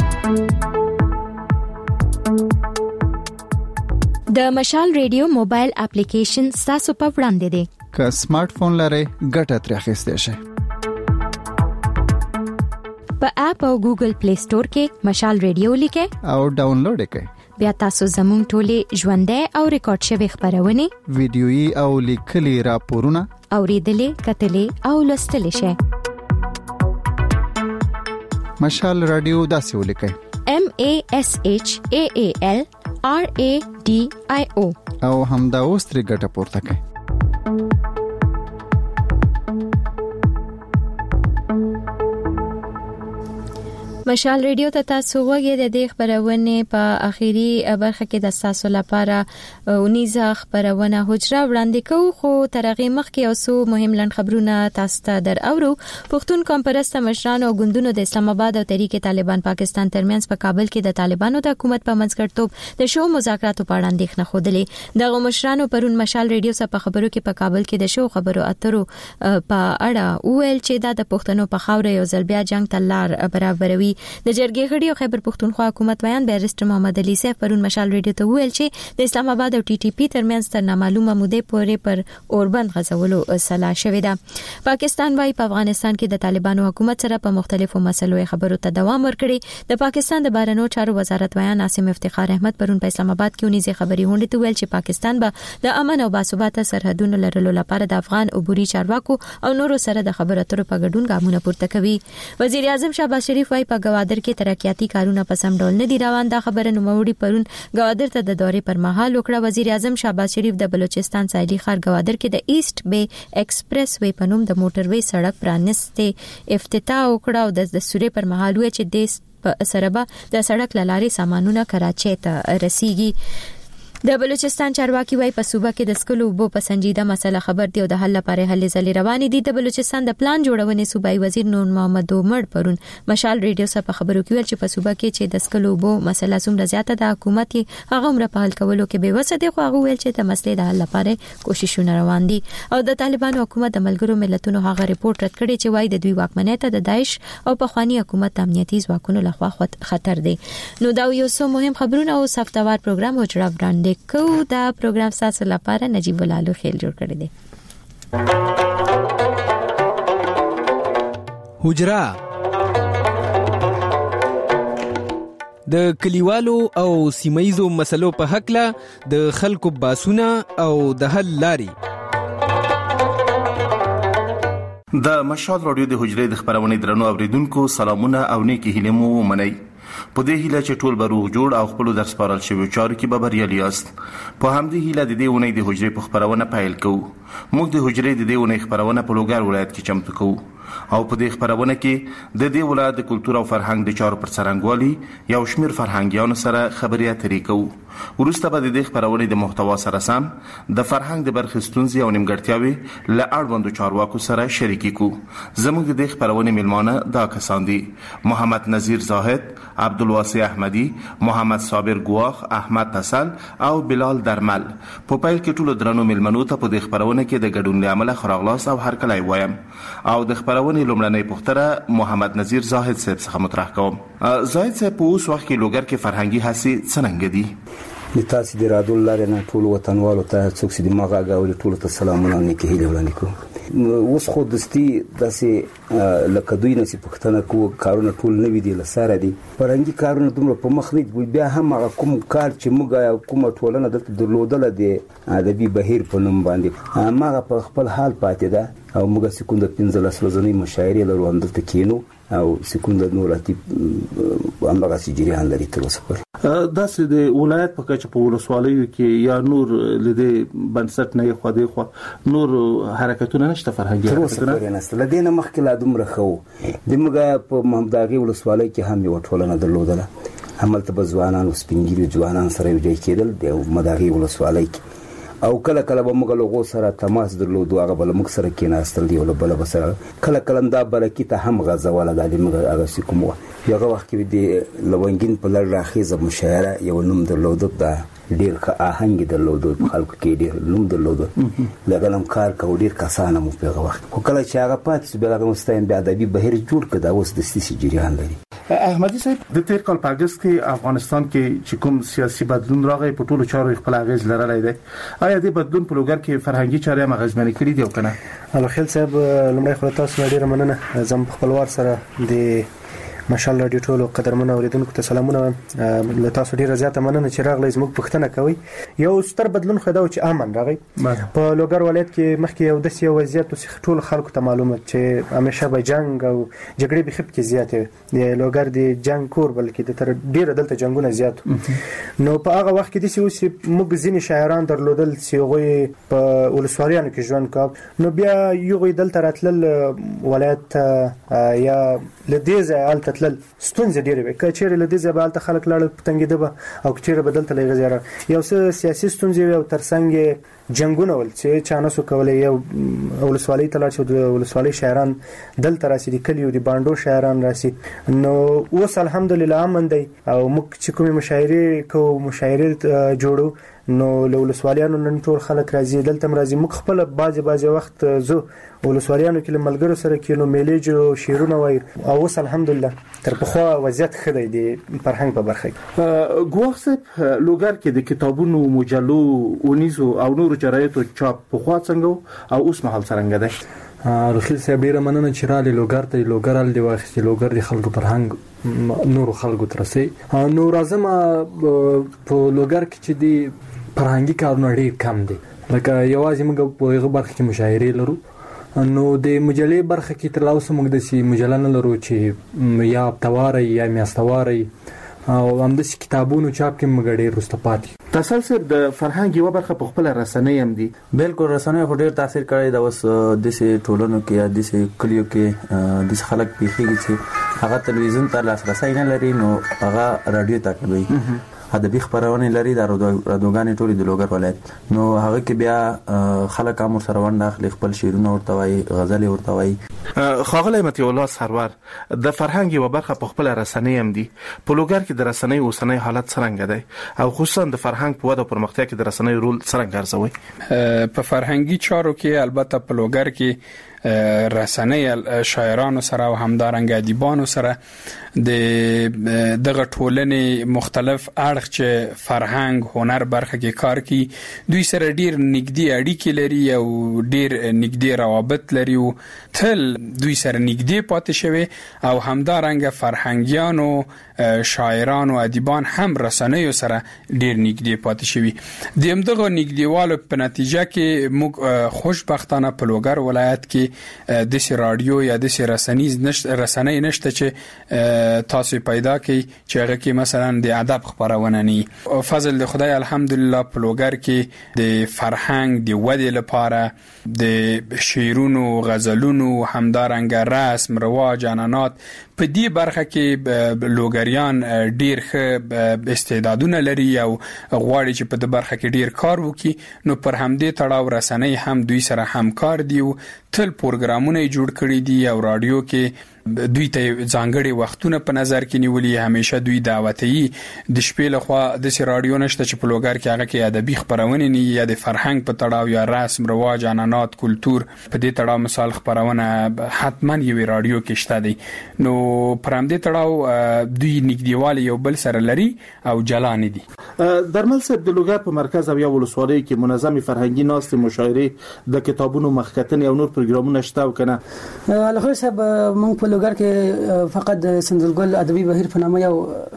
د مشال ریډیو موبایل اپلیکیشن تاسو په وړاندې دی. که سمارټ فون لرئ ګټه ترې اخیستئ شئ. په اپ او ګوګل پلی سٹور کې مشال ریډیو لیکئ او ډاونلوډ کړئ. بیا تاسو زموږ ټولې ژوندۍ او ریکارډ شوی خبرونه ویډیويي او لیکلي راپورونه اوریدلې کتلې او لوستلې شئ. مشال رادیو داسې ولیکئ MASHAALRADIO او همدا اوس ترې ګټه پورته کړئ. مشال ریډیو ته تاسو وګورئ د خبرونه په اخیری برخه کې د تاسو لپاره ونیزه خبرونه حجره وړاندې کوو خو ترغه مخکې اوسو مهم لن خبرونه تاسو ته در اورو. پښتون کانفرنس مشران او ګوندونو د اسلام آباد او تحریک طالبان پاکستان ترمنځ په کابل کې د طالبانو د حکومت په منځګړیتوب د شو مذاکراتو په اړه اندېښنه خوده. دغه مشرانو پرون مشال ریډیو سره په خبرو کې په کابل کې د شو خبرو اترو په اړه ویل چې دا د پښتنو په خاوره یو ځل بیا جنگ ته لار برابروي. د جرګې غړي او خیبر پښتونخوا حکومت بیان بیرسټر محمد علي صاحب پرون مشال ریډیو ته ویل چې د اسلام آباد او ټي ټي پی ترمنځ تر نامعلومه مودې پورې پر اوربند غځولو سلا شوې ده. پاکستان وايي په افغانستان کې د طالبانو حکومت سره په مختلفو مسلو خبرو ته دوام ورکړي. د پاکستان د بهرنیو چارو وزارت بیان ناصم افتخار احمد پرون په اسلام آباد کې ونیزه خبري غونډه ته ویل چې پاکستان به د امن او باثباته سرحدونو لرلو لپاره د افغان عبوري چارواکو او نورو سره د خبرو اترو په ګډون ګامونه پورته کوي. وزیر اعظم شهباز شریف وايي په گوادر کې ترقیاتي کارونه په سم ډول نه دي روان. دا خبره نوموړي پرون گوادر ته د دورې پر مهال وکړه. وزیر اعظم شهباز شریف د بلوچستان ساحلي ښار گوادر کې د ایست بی ایکسپریس وې په نوم د موټر وې سړک پرانیسته افتتاح وکړه او د سورې پر مهال وې چې د سربا د سړک لارې سامانونه کراچۍ ته رسیږي. د بلوچستان چارواکي وايي په صوبه کې د سکلو وبو په سنجیده مسله خبر دی او د حل لپاره هلې ځلې روانې دي. د بلوچستان د پلان جوړونې صوبایي وزیر نور محمد عمر پرون مشال ریډیو سره په خبرو کې ویل چې په صوبه کې چې د سکلو وبو مسله څومره زیاته د حکومت هغه عمر په حل کولو کې به وسه دی. خو هغه ویل چې د مسلې د حل لپاره کوششونه روان دي او د طالبانو حکومت د ملګرو ملتونو هغه ریپورت رد کړی چې وايي د دوی واکمنۍ ته د داعش او په خواني حکومت امنیتي ځواکونو لخوا خطر دی. نو دا یو څو مهم خبرونه او هفتهوار پروګرام او جوړ وړاندې کو. دا پروګرام تاسو لپاره نجیب الله خیل جوړ کړی دی. حجره د کلیوالو او سیمایزو مسلو په حق له د خلکو باسونه او د حل لاري. د مشال رادیو د حجره د خبرونه درنو اوریدونکو سلامونه او نیکی هیله مو ومنئ. په دې هیله چې ټول به روغ جوړ او خپل در سپارل شوی چارو کې به بریالي یاست. په همدې هیله د دې ونې د حجرې په خبرونه پیل کوو. موږ د حجرې د دې ونې خبرونه په لوګر ولایت کې چمتو کوو او په دې خبرونه کې د دې ولایت د کلتور او فرهنګ د چارو پر څرنګوالي یو شمیر فرهنګیانو سره خبرې اترې کوو. وروسته به د دې خبرونه د محتوا سره سم د فرهنګ د برخې ستونزې او نیمګړتیاوې له اړوندو چارواکو سره شریکې کوو. زموږ د دې خبرونه میلمانه دا کسان دي: محمد نذیر زاهد، عبدالواسع احمدی، محمد صابر ګواخ، احمد تسل او بلال درمل. په پیل کې ټول درنو میلمنو ته په دې خبرونه کې د ګډون لامل خراغلاس او هر کله وایم او د خبرونه لومړنۍ پوښتنه محمد نذیر زاهد صاحب څخه مطرح کوم. زاهد صاحب په اوس وخت کې لوګر کې فرهنګي هڅې څنګه دي؟ د تاسو د رادیو لارې نه ټول وطنوالو ته څوک چې د ماغه غوړي ټول ته سلامونه نیکی هیله وړاندې کوم. اوس خو دستي داسې لکه دوی نه چې پښتنه کوو کارونه ټول نوي دي لساره دي فرهنګي کارونه دومره په مخ نه دي. بیا هم هغه کوم کار چې موږ کومه ټولنه دلته درلودله د ادبي بهیر په نوم باندې هغه په خپل حال پاتې ده او موږ سکوند 15 ورځې مشاعرې لرو همدلته کینو او سکوند نور اتي همغه سجریان لري تر اوسه پورې. داسې د ولایت په کچه په ولسوالیو کې یا نور لدې بنسټ نه خو دی خو نور حرکتونه نشته فرهنګي حرکتونه نشته. لدې نه مخکې لا دومره خو د موږ په محمداغي ولسوالۍ کې هم یو ټولنه درلودله. هملته به ځوانان او سپینګیري ځوانان سره یو ځای کېدل د مداغي ولسوالۍ کې او کله کله به موږ له غو سره تماس درلودو. هغه بل موږ سره کېناستل دی ول بل بسره کله کله دا برکی ته هم غزواله د موږ هغه سکوم یو وخت کې د لونګین په لړ راخیزه مشاعره یو نوم درلودو دا ډیر آهنګ درلودو خلکو کې ډیر نوم درلودو لګنم کار کو ډیر کسانه مو په وخت خو کله چې هغه پاتې به هغه مستعین بیا د بهیر جوړ کړه اوس د سیاسي جریان لري. احمدی صاحب د تیر کال په اگست کې افغانستان کې چې کوم سیاسي بدلون راغی په ټولو چارو خپل اغیز لرلی دی. آیا د بدلون په لوګر کې فرهنګي چارې هم اغیزمنې کړې دي او کنه؟ الخیل صاحب لمړی خو تاسو ډیره مننه. زم خپلوار سره د ماشاءالله ډیر ټولو قدرمن اوریدونکو ته سلامونه. له تاسو ډیره زیاته مننه چې راغلی زموږ پښتنه کوي. یو ستر بدلون خو دا چې امن راغی په لوګر ولایت کې. مخکې یو داسې وضعیت چې ټول خلکو ته معلومه چې همیشه به جنگ او جګړې به خپ کې زیاتې د لوګر د جنگ کور بلکې د تر ډیره دلته جنگونه زیات. نو په هغه وخت کې د سیاسي موږ ځینې شاعران درلودل چې هغه په ولسوالیانو کې ژوند کاوه. نو بیا یو دلته راتلل ولایت یا لدې ځای الته تلل ستونزې ډېرې وي که چیرې له دې ځایه به هلته خلک لاړل پتنګېده به او که چیرې به دلته له هغې ځایه یو څه سیاسي ستونزې وي او تر څنګ یې جنګونه ول چې چا نسو کولی یو ولسوالۍ ته لاړ شي د ولسوالۍ شاعران دلته راسي د کلیو د بانډو شاعران راسي نو اوس الحمدلله امن دی او موږ چې کومې مشاعرې کوو مشاعرې جوړو نو له ولسوالیانو نن ټول خلک راځي دلته هم راځي موږ خپله بعضې وخت زه ولسوالیانو کې له ملګرو سره کینو میلې جوړو شعرونه وایو او اوس الحمدلله تر پخوا وضعیت ښه دی د فرهنګ په برخه کې. ګواښ صاحب لوګر کې د کتابونو مجلو اونیزو او نورو جرايدو چاپ پخوا څنګه او اوس مهال څرنګه دی؟ رخیل صاحب ډیره مننه چې رالی لوګر ته لوګر ال دی واخستې لوګر د خلکو فرهنګ نورو خلکو ترسي نو راځم په لوګر کې چې دی فرهنګي کارونه ډېر کم دي لکه یوازې موږ په هغه برخه کې مشاعرې لرو نو د مجلې برخه کې تر اوسه موږ داسې مجله نه لرو چې یا هفتواره یا میاشتواره او همداسې کتابونو چاپ کې موږ ډېر وروسته پاتې تاسو صاحب د فرهنګ یوه برخه په خپله رسنۍ هم دي. بالکل رسنۍ خو ډېر تاثیر کړی دا اوس داسې ټولنو کې یا داسې کلیو کې داسې خلک پیښېږي چې هغه تلویزیون ته لاسرسی نه لري نو هغه راډیو تعقیبوي ادبي خبرونه لري د رادیوګانې ټولې د لوګر ولایت نو هغه کې بیا خلک هم ورسره ونډه اخلي خپل شعرونه ورته وایي غزلې ورته وایي. ښاغلی مطیع الله سرور د فرهنګ یوه برخه په خپله رسنۍ هم دي په لوګر کې د رسنۍ اوسنی حالت څرنګه دی او خصوصا د فرهنګ په وده او پرمختیا کې د رسنۍ رول څرنګه ارزوئ؟ په فرهنګي چارو کې البته په لوګر کې رسنۍ شاعرانو سره او همدارنګ ادیبانو سره د دغه ټولنې مختلف اړخ چې فرهنګ هنر برخه کې کار کوي دوی سره ډیر نږدې اړیکې لري او ډیر نږدې روابط لري او تل دوی سره نږدې پاتې شوي او همدارنګ فرهنګیانو شاعرانو ادیبان هم رسنیو سره ډیر نږدې پاتې شوي د همدغه نږدېوالو په نتیجه کې موږ خوشبختانه په لوګر ولایت کې داسې راډیو یا داسې رسنۍ نشته چې تاسو پیدا کړئ چې هغه کې مثلا د ادب خبرونه نه فضل د خدای الحمدلله په لوګر کې د فرهنګ د ودې لپاره د شعرونو غزلونو همدارنګ رسم رواج عنعنات په دې برخه کې لوګریان ډیر ښه استعدادونه لري او غواړي چې په دې برخه کې ډیر کار وکړي نو پر همدې تړاو رسنۍ هم دوی سره همکار دي او تل پروګرامونه جوړ کړي دي او رادیو کې دوی ته ځانګړي وختونه په نظر کې نیولي همیشه دوی دعوتي د شپې لخوا د رادیو نشته چې په لوګر کې هغه کې ادبي خبرونه نه یا د فرهنګ په تړاو یا رسم رواج عنعنات کلچر په دې تړاو مثال خبرونه حتما یو رادیو کې شته دي نو پر همدې تړاو دوی نږدېوالی یو بل سره لري او جلا نه دي. درمل صاحب د لوګر په مرکز او یا ولسوالۍ کې منظمې فرهنګي ناستې مشاعرې د کتابونو مخکتنې او نور پروګرامونه شته او کنه؟ الخير صاحب موږ په لوګر کې فقط سندرګل ادبي بهیر په نامه یو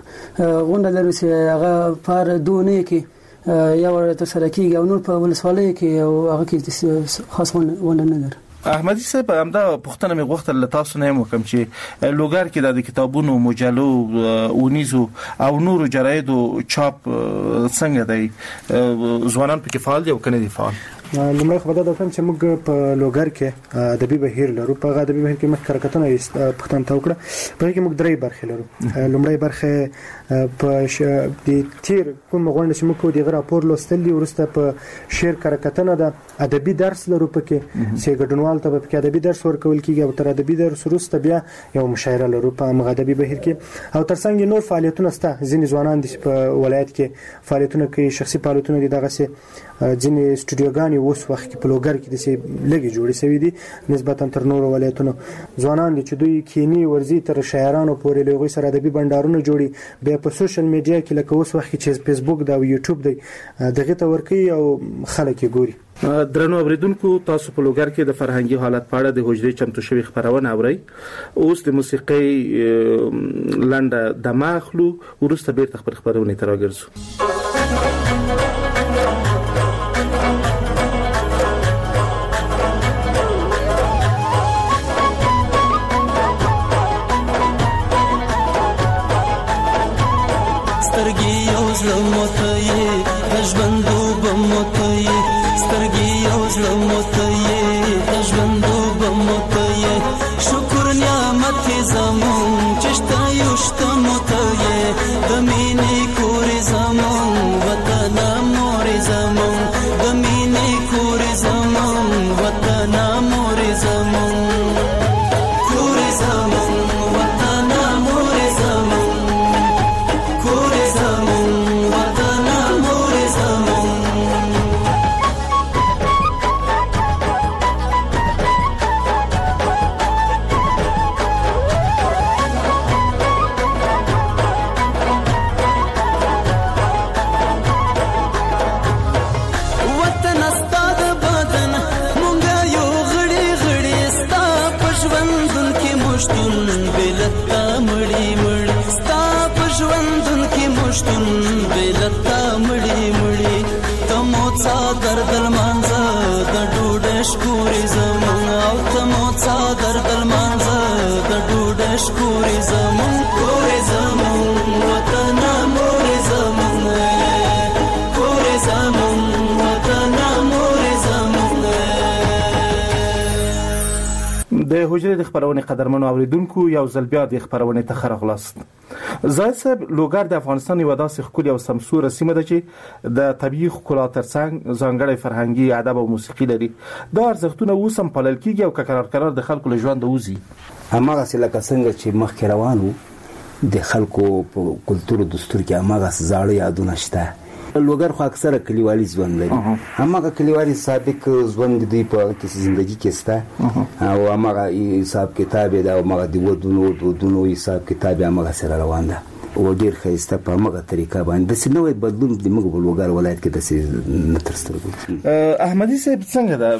غونډه لرو چې هغه پر دونه کې یو تر کېږي او نور په ولسوالۍ کې او هغه کې خاص غونډه نه لري. احمدي صاحب همدا پوښتنه مې غوښتل له تاسو نه وکم چې لوګر کې د کتابونو مجلو اونیزو او نورو جرايدو چاپ څنګه دی ځوانان پکې فعال دي او کنه دي فعال؟ لمړی خو دا کوم چې موږ په لوګر کې ادبي بهیر لرو په ادبي بهیر کې مخ حرکتونه پښتون ته وکړه په کې موږ درې برخې لرو. لمړی برخه په د تیر کوم غونډه چې موږ د راپور لوستل دي ورسته په شعر حرکتونه د ادبي درس لرو پکې چې ګډونوال ته په ادبي درس ورکول کیږي او تر ادبي درس وروسته بیا یو مشاعره لرو په ادبي بهیر کې او ترڅنګ نور فعالیتونه سته ځینې ځوانان د ولایت کې فعالیتونه کوي شخصي فعالیتونه دي دغه سه ځینې استودیوګانې اوس وخت کې په لوګر کې د لګي جوړې شوې دي نسبتا تر نورو ولایتونو ځوانان دي چې دوی کینی ورزي تر شاعرانو پورې لوګي سره ادبي بندرونه جوړي بیا په سوشل میډیا کې لکه اوس وخت کې چې فیسبوک دا او یوټیوب دی دغه ته ورکی او خلک یې ګوري. درنو اوریدونکو تاسو په لوګر کې د فرهنګي حالت په اړه د حجرې چمتو شوی خبرونه اورئ. اوس د موسیقي لنډه دمه اخلو ورسته بیرته خبر خبرونه تر راګرځو. سترګي یو زړه موته یې د ژوندو به موته یې سترګي یو زړه موته یې د ژوندو به موته یې شکر نعمت یې زمون چې شته بموتي دميني كوري زمون وطن موري زمون دميني كوري زمون وطن موري زمون كوري زمون وطن موري زمون كوري زمون وطن موري زمون دردل مانزه د ډوډش کوري زمون او تمو څادر دل مانزه د ډوډش کوري زمون کوري زمون وطن موري زمون کوري زمون وطن موري زمون. د حجرې د خبرونې قدرمنو اوریدونکو یو ځل بیا د خبرونې ته ښه راغلاست. زاهد صاحب، لوګر د افغانستان یوه داسې ښکلې او سمسوره سیمه ده چې د طبیعي ښکلا ترڅنګ ځانګړی فرهنګي ادب او موسیقي لري. دا ارزښتونه اوس هم پالل کیږي او که کرار د خلکو له ژونده وځي. هماغسې لکه څنګه چې مخکې روان وو د خلکو په کلتور او دستور کې هماغسې زاړه یادونه شته. لوګر خو اکثره کلیوالي ژوند لري. هماغه کلیوالي سابق ژوند د دوی په زندگی کې شته او هماغه حساب کتاب دی او هماغه د ودونو حساب کتاب هماغه سره روان ده او ډیر ښایسته په هماغه طریقه باندې داسې نوی بدلون د موږ په لوګر ولایت کې داسې نه تر سترګو. احمدي صاحب، څنګه ده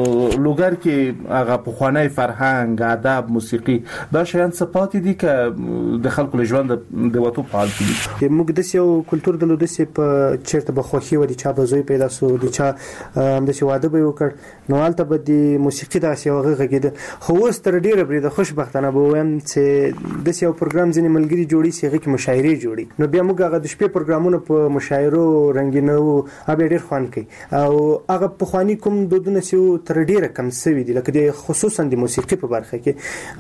لوګر کې هغه پخوانی فرهنګ، ادب، موسیقي دا شیان څه پاتې دي که د خلکو له ژوند د وتو په حال کې دي؟ موږ داسې یو کلتور درلود چې په چېرته به خوښي وه، د چا به زوی پیدا سو، د چا همداسې واده به یې وکړ، نو هلته به د موسیقي داسې یو غږ غږېده. خو اوس تر ډېره بریده خوشبختانه به ووایم چې داسې یو پروګرام ځینې ملګري جوړي چې هغې کې مشاعرې جوړي، نو بیا موږ هغه د شپې پروګرامونه په مشاعرو رنګینوو، هغه ډېر خوند کوي او هغه پخواني کوم دودونه چې تر ډېره کم سوي دي، لکه د خصوصا د موسیقي په برخه کې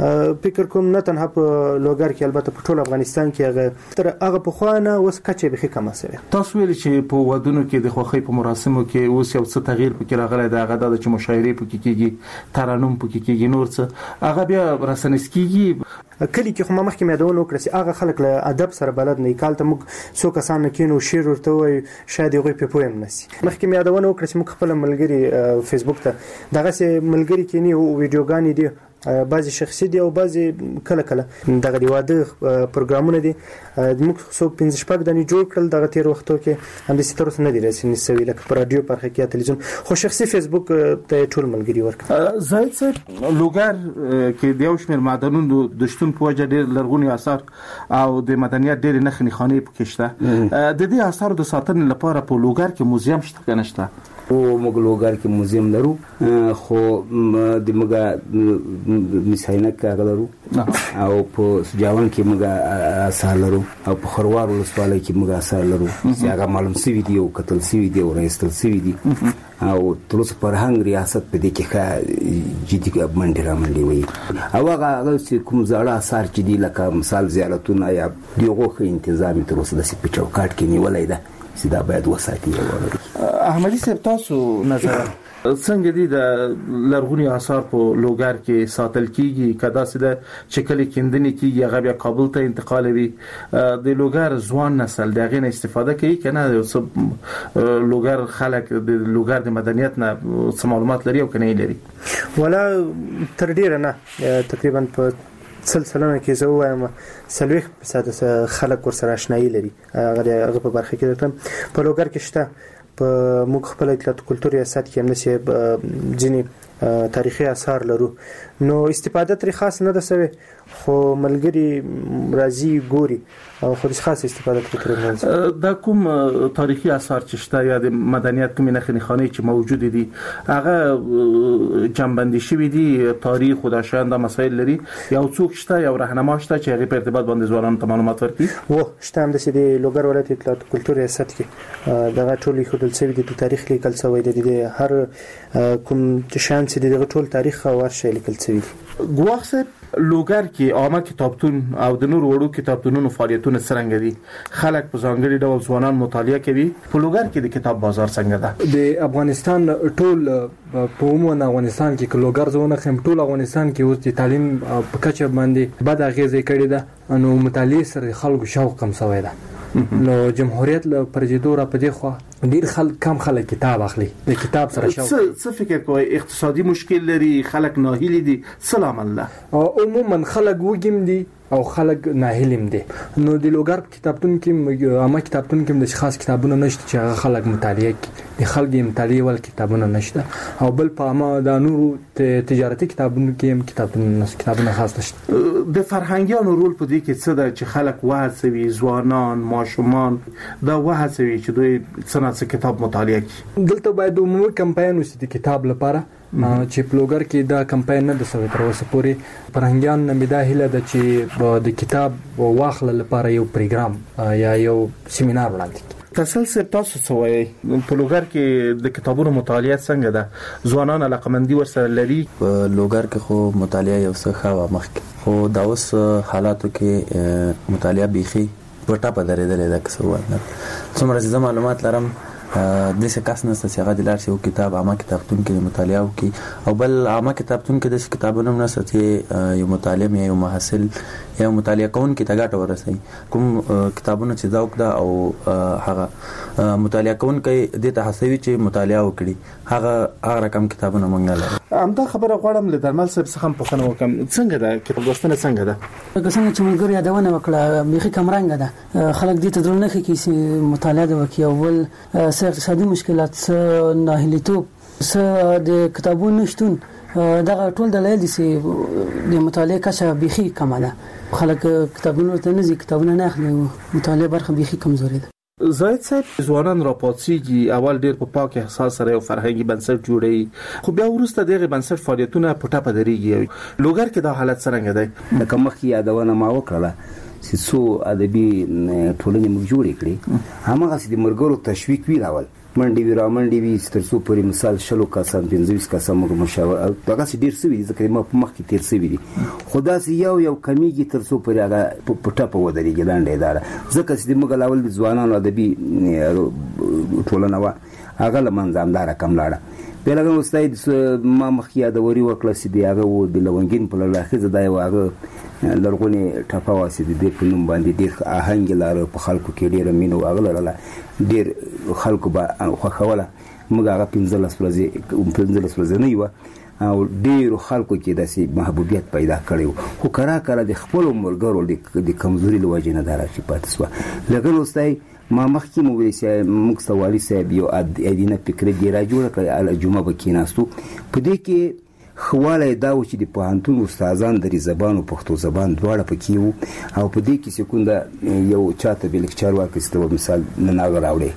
فکر کوم نه تنها په لوګر کې البته په ټول افغانستان کې هغه پخوا نه اوس کچه بیخي کمه سوې. تاسو ویل چې په ودونو کې د خوښۍ په مراسمو کې اوس یو څه تغییر پکې راغلی دی، هغه دا چې مشاعرې پکې کېږي، ترانم پکې کېږي، نور څه هغه بیا رسنیز کېږي. کلی کې خو ما مخکې یادونه وکړه چې هغه خلک له ادب سره بلد نه، کال ته موږ څو کسان کېنو شعر ورته وایي شاید هغوی پرې پوه هم نه شي. مخکې مې یادونه وکړه چې موږ خپله ملګري فیسبوک ته دغسې ملګري کېني او ویډیوګانې دي، بعضې شخصي دي او بعضې کله کله دغه د واده پروګرامونه دي. موږ څو 5-6 دانې جوړ کړل دغه تېر وختو کې، همداسې تر اوسه نه دي رسنۍ سوي لکه په راډیو برخه کې یا تلویزیون، خو شخصي فیسبوک ته ټول ملګري ورکړل. زاهد صاحب، لوګر کې د یو شمېر معدنونو د شتون په وجه ډېر لرغوني آثار او د مدنیت ډېرې نښې نښانې پکې شته. د دې آثارو د ساتنې لپاره په لوګر کې موزیم شته که نه شته؟ موږ لوګر کې موزیم لرو، خو د موږ میساینک هغه لرو او په جاون کې موږ آثار لرو او په خروار ولسوالۍ کې موږ آثار لرو چې هغه معلوم سوي دي او کتل سوي دي او راایستل سوي دي او تر اوسه فرهنګ ریاست په دې کې ښه جدي منډې رامنډې وایي او هغه چې کوم زاړه آثار چې دي لکه مثال زیارتونه یا د هغو ښه انتظام یې تر اوسه داسې په چوکاټ کې نیولی ده چې دا باید وساتي. احمدي صاحب، تاسو نظر څنګه دي د لرغوني آثار په لوګر کې ساتل کیږي؟ که داسې ده چې کله کیندنې کیږي هغه بیا کابل ته انتقالوي، د لوګر ځوان نسل د هغې نه استفاده کوي که نه؟ لوګر خلک د لوګر د مدنیت نه څه معلومات لري او که نه یې لري؟ ولا تر ډېره نه، تقریبا په 30% کې زه وایم 40% خلک ورسره آشنایي لري. هغه په برخه کې درته په لوګر کې شته. په موږ خپل اطلاعات کلتور ریاست کې هم نشي ځینې تاریخي آثار لرو، نو استفاده ترې خاص نه ده سوې، خو ملګري راځي ګوري او خو خاص استفاده ترې نه ده. دا کوم تاریخي آثار چې شته یا د مدنیت کومې نښې نښانې چې موجود دي هغه جمع‌بندي شوي دي؟ تاریخ او دا شیان دا مسایل لري؟ یو څوک شته، یو راهنما شته چې هغې په ارتباط باندې ځوانانو ته معلومات ورکړي؟ شته، همداسې د لوګر ولایت اطلاعات کلتور ریاست کې دغه ټول ایښودل شوي دي، د تاریخ لیکل شوی دی، د هر کوم شیان چې دغه ټول تاریخ او هر شی لیکل شوی دی. ګواښ صاحب، لوګر کې عامه کتابتون او د نور وړو کتابتونونو فعالیتونه څنګه دي؟ خلک په ځانګړي ډول ځوانان مطالعه کوي. په لوګر کې د کتاب بازار څنګه ده؟ د افغانستان ټول په عموما افغانستان کې لوګر زونه خم ټول افغانستان کې اوس د تعلیم په کچه باندې بد اغیزه کړې ده، نو مطالعه سره خلکو شوق کم شوی ده. نو جمهوریت له پرجیدو را پدې خو ډیر کم خلک کتاب اخلي، د کتاب سره شوق. څه فکر کوئ اقتصادي مشکل لري، خلک ناهیلي دي، څه لامل ده؟ عموما خلک وګم دي او خلک ناهیلم دي. نو د لوګر کتابتون کې عامه کتابتون کې د خاص کتابونه نشته چې هغه خلک مطالعه کوي، د خلک مطالعه ول کتابونه نشته. او بل په عامه د نورو تجارتي کتابونو کې هم کتابونه خاص نشته. د فرهنګیانو رول په دې کې څه ده چې خلک وهڅوي، ځوانان ماشومان دا وهڅوي چې دوی څه کتاب مطالعه کوي؟ دلته باید عمومي کمپاین وشي د کتاب لپاره چې پلوګر کې دا کمپاین نه د سوي تر اوسه پورې فرهنګیان نه مدا هله د چې د کتاب واخله لپاره یو پروګرام یا یو سیمینار وړاندې. تسلسل تاسو څه وایي په لوګر کې د کتابونو مطالعه څنګه ده؟ ځوانان علاقمندي ورسره لري؟ په لوګر کې خو مطالعه یو څه ښه مخکې، خو دا اوس حالاتو کې مطالعه بيخي په ټاپه درېدلې ده. که څه وایي څومره چې معلومات لرم د څه کس نه چې هغه د لار شي کتاب عامه کتابتون کې مطالعه وکي، او بل عامه کتابتون کې د کتابونو نه چې یو مطالعه یا یو محصل یا مطالعه کون کې تاګه ورسي کوم کتابونه چې ذوق ده او هغه مطالعه کون کې د تحسوي چې مطالعه وکړي هغه رقم کتابونه مونږ نه لرو. همدا خبره غواړم له درمل صاحب څخه پوښتنه وکم، څنګه ده کتاب لوستنه څنګه ده؟ څنګه چې موږ یادونه وکړه بيخي کمرنګ ده، خلک دې ته درنه کوي چې مطالعه وکړي. اول اقتصادي مشکلات، ناهیلیتوب، د کتابونو نشټون، دا ټول دلایل دي چې د مطالعه کچه بيخي کمه ده. خلک کتابونو ته نه ځي، کتابونه نه اخلي، مطالعه برخه بيخي کمزوري ده. زاید صاحب ځوانان راپاتېږي، اول ډیر په پاک احساس سره یو فرهنګي بنسټ جوړي، خو بیا وروسته دغه بنسټ فعالیتونه په ټاپه درېږي. لوګر کې دا حالت څنګه دی؟ لکه مخکې یادونه ما وکړه چې څو ادبي ټولنې موږ جوړې کړې، هماغسې د ملګرو تشویق وي راول منډې وي رامنډې وي تر څو پورې مثال 20 کسان 25 کسان موږ مشاور دغسې ډېر شوي دي، ځکه ما په مخکې تېر شوي دي، خو داسې یو کمیږي تر څو پورې هغه په ټپه ودرېږي لنډه اداره. ځکه چې موږ اول د ځوانانو ادبي ټولنه وه هغه له منځه همدا رقم لاړه. بیا لږ وروسته ما مخکې یادوري وکړه چې د هغه و د لونګین په لړاخیزه دا یو هغه لرغونې ټپه وه چې د دې په نوم باندې ډېر آهنګ یې لاره، په خلکو کې ډېره مینه و هغه لرله، ډېر خلکو به خوښوله. موږ هغه 15 ورځنۍ وه او ډېرو خلکو کې داسې محبوبیت پیدا کړی و، خو کرا د خپلو ملګرو د کمزوري له وجې نه دا راشي پاتې شوه. لږ وروسته ما مخکې مو ویلي چې موږ سوالي صاحب یو ادینه فکري ډېره جوړه کړې، جمعه به کېناستو، په دې کې خواله دا و چې د پوهنتون استادان دري زبان او پښتو زبان دواړه پکې وو، او په دې کې سکونده یو چاته به لیکچر واکسته، مثال نه راوړي،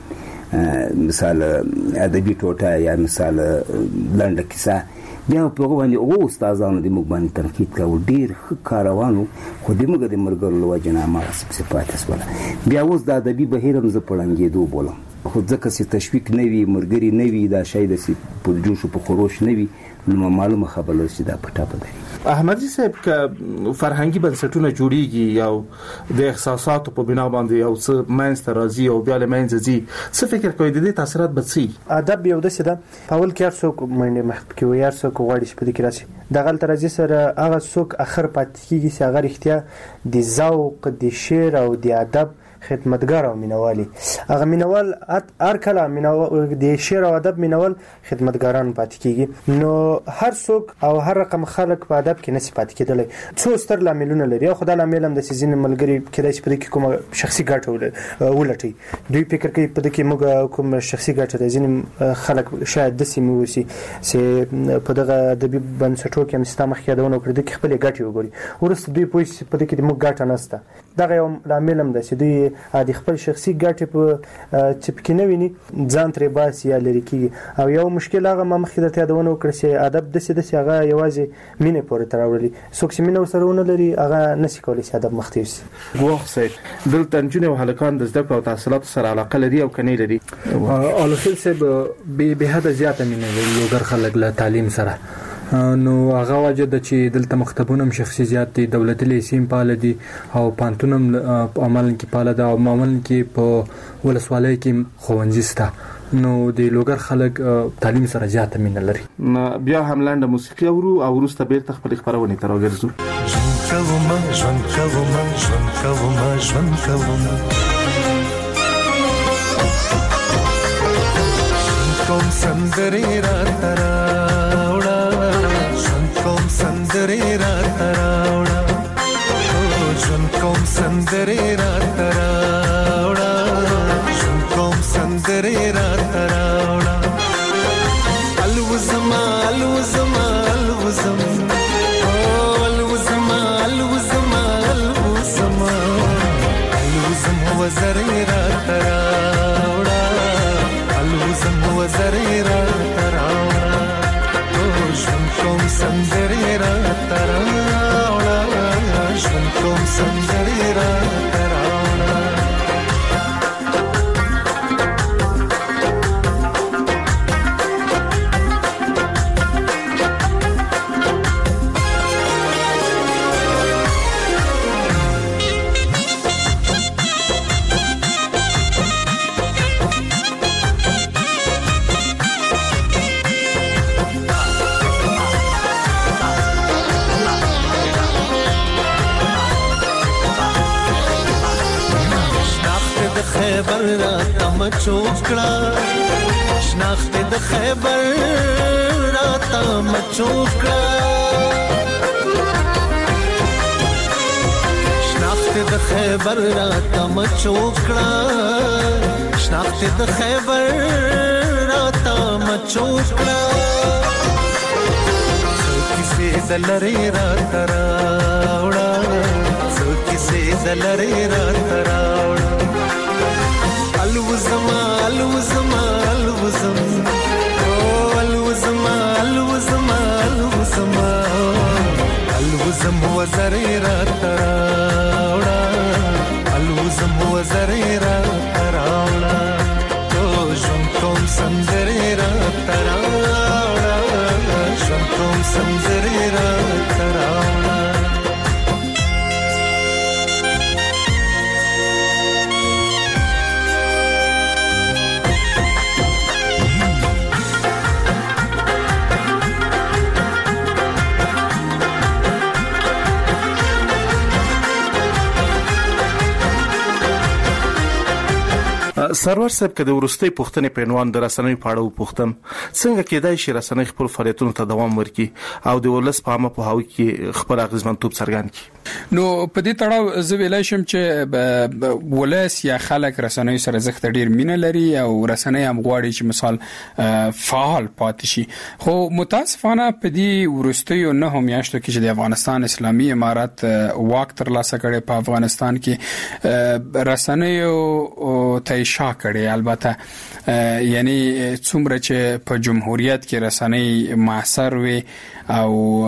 مثال ادبي ټوټه یا مثال لنډه کیسه، بیا په هغه باندې او استادانو د موږ باندې تنقید کاوه، ډېر ښه کاروانو، خو د موږ د ملګرو له وجې نه هماغسې پاتې شوله. بیا اوس د ادبي بهیر هم زه په ړنګېدو بولم، خو ځکه چې تشویق نه وي، ملګري نه وي، دا شی داسې په جوش په خروش نه وي، نو معلومه خبره چې دا په ټاپه دی. احمدي صاحب که فرهنګي بنسټونه جوړیږي او د احساساتو په بنا باندې یو څه منځته راځي او بیا له منځه ځي، څه فکر کوئ د دې تاثیرات به څه؟ ادب یو داسې ده، په اول کې هر څوک منډې مخکې وي، هر څوک غواړي چې په دې کې راشي، دغلته راځي سره هغه څوک اخر پاتې کېږي چې هغه رښتیا د ذوق، د شعر او د ادب خدمتګار او مینوالي، هغه مینوال هر کله د شعر او ادب مینوال خدمتګاران پاتې کېږي. نو هر څوک او هر رقم خلک په ادب کې نشي پاتې کېدلی. څو ستر لاملونه لري، او خدای لامل هم د ځینې ملګري کېدای چې په دې کې کومه شخصي ګټه ولټي، دوی فکر کوي په دې کې موږ کوم شخصي ګټه ده. ځینې خلک شاید داسې موسي چې په دغه ادبي بنسټو کې هم ستا مخکې یادونه وکړي، دوی خپلې ګټې وګوري، وروسته دوی پوه شي په دې کې موږ ګټه نشته. دغه یو لامل هم ده چې دوی د خپل شخصي ګټې په چې پکې نه ویني، ځان ترې باسي یا لرې کېږي. او یو مشکل هغه ما مخکې درته یادونه وکړه چې ادب داسې هغه یوازې مینې پورې تړاو لري، څوک چې مینه ورسره ونه لري هغه نشي کولی چې ادب مخته یوسي. ګواښ صاحب دلته نجونې او هلکان د زده کړو او تحصیلاتو سره علاقه لري او که نه لري؟ الخیل صاحب بې حده زیاته مینه لري لوګر خلک له تعلیم سره، نو هغه وجه د چې دلته مکتبونه شخصي زیات دي، دولتي لیسیم پاله دي او پانتونم عمل کې پاله ده او معمولا کې په ولسوالۍ کې ښوونځي سته. نو د لوګر خلک تعلیم سره زیاته مینه لري. بیا هم لاندې موسیقي او وروسته بیرته خپل خبرونه تر وګرځو. ژوند کوم سندري را تراوړه، ژوند کوم سندري را تراوړه، ژوند کوم سندري را تراوړه، ژوند کوم سندري را تراوړه. الوزما الوزما الوزم الوزما الوزما الوزما الوزم وزري را تراوړه، الوزم وزري را تراوړه، ژوند کوم سندري را تراوړه، ژوند کوم سندري را تراوړه. خیبر را تم چوکړه، شناخت د خیبر را تم چوکړه، شناخت د خیبر را تم چوکړه، شناخت د خیبر را تم چوکړه. څوکې دلری را تراوړه، څوکې دلری را تراوړه. الوزما الوزما الوزم الوزما الوزما الوزما الوزم وزري را تراوړه، الوزم وزري را تراوړه، ژوند کوم سندري را تراوړه، ژوند کوم سندري را تراوړه. سرور صاحب که د ورستۍ پوښتنې په عنوان د رسنۍ په اړه وپوښتم، څنګه کېدای شي رسنۍ خپل فعالیتونو ته دوام ورکړي او د ولس په عامه پوهاوي کې خپل اغیزمنتوب څرګند کړي؟ نو په دې تړاو زه ویلای شم چې ولس یا خلک رسنۍ سره زښت ډیر مینه لري او رسنۍ هم غواړي چې مثال فعال پاتې شي. خو متاسفانه په دې ورستیو نه هم میاشتو کې چې د افغانستان اسلامي امارات واک ترلاسه کړي په افغانستان کې رسنۍ ته شا کړي. البته یعنی څومره چې په جمهوریت کې رسنۍ معاصر وي او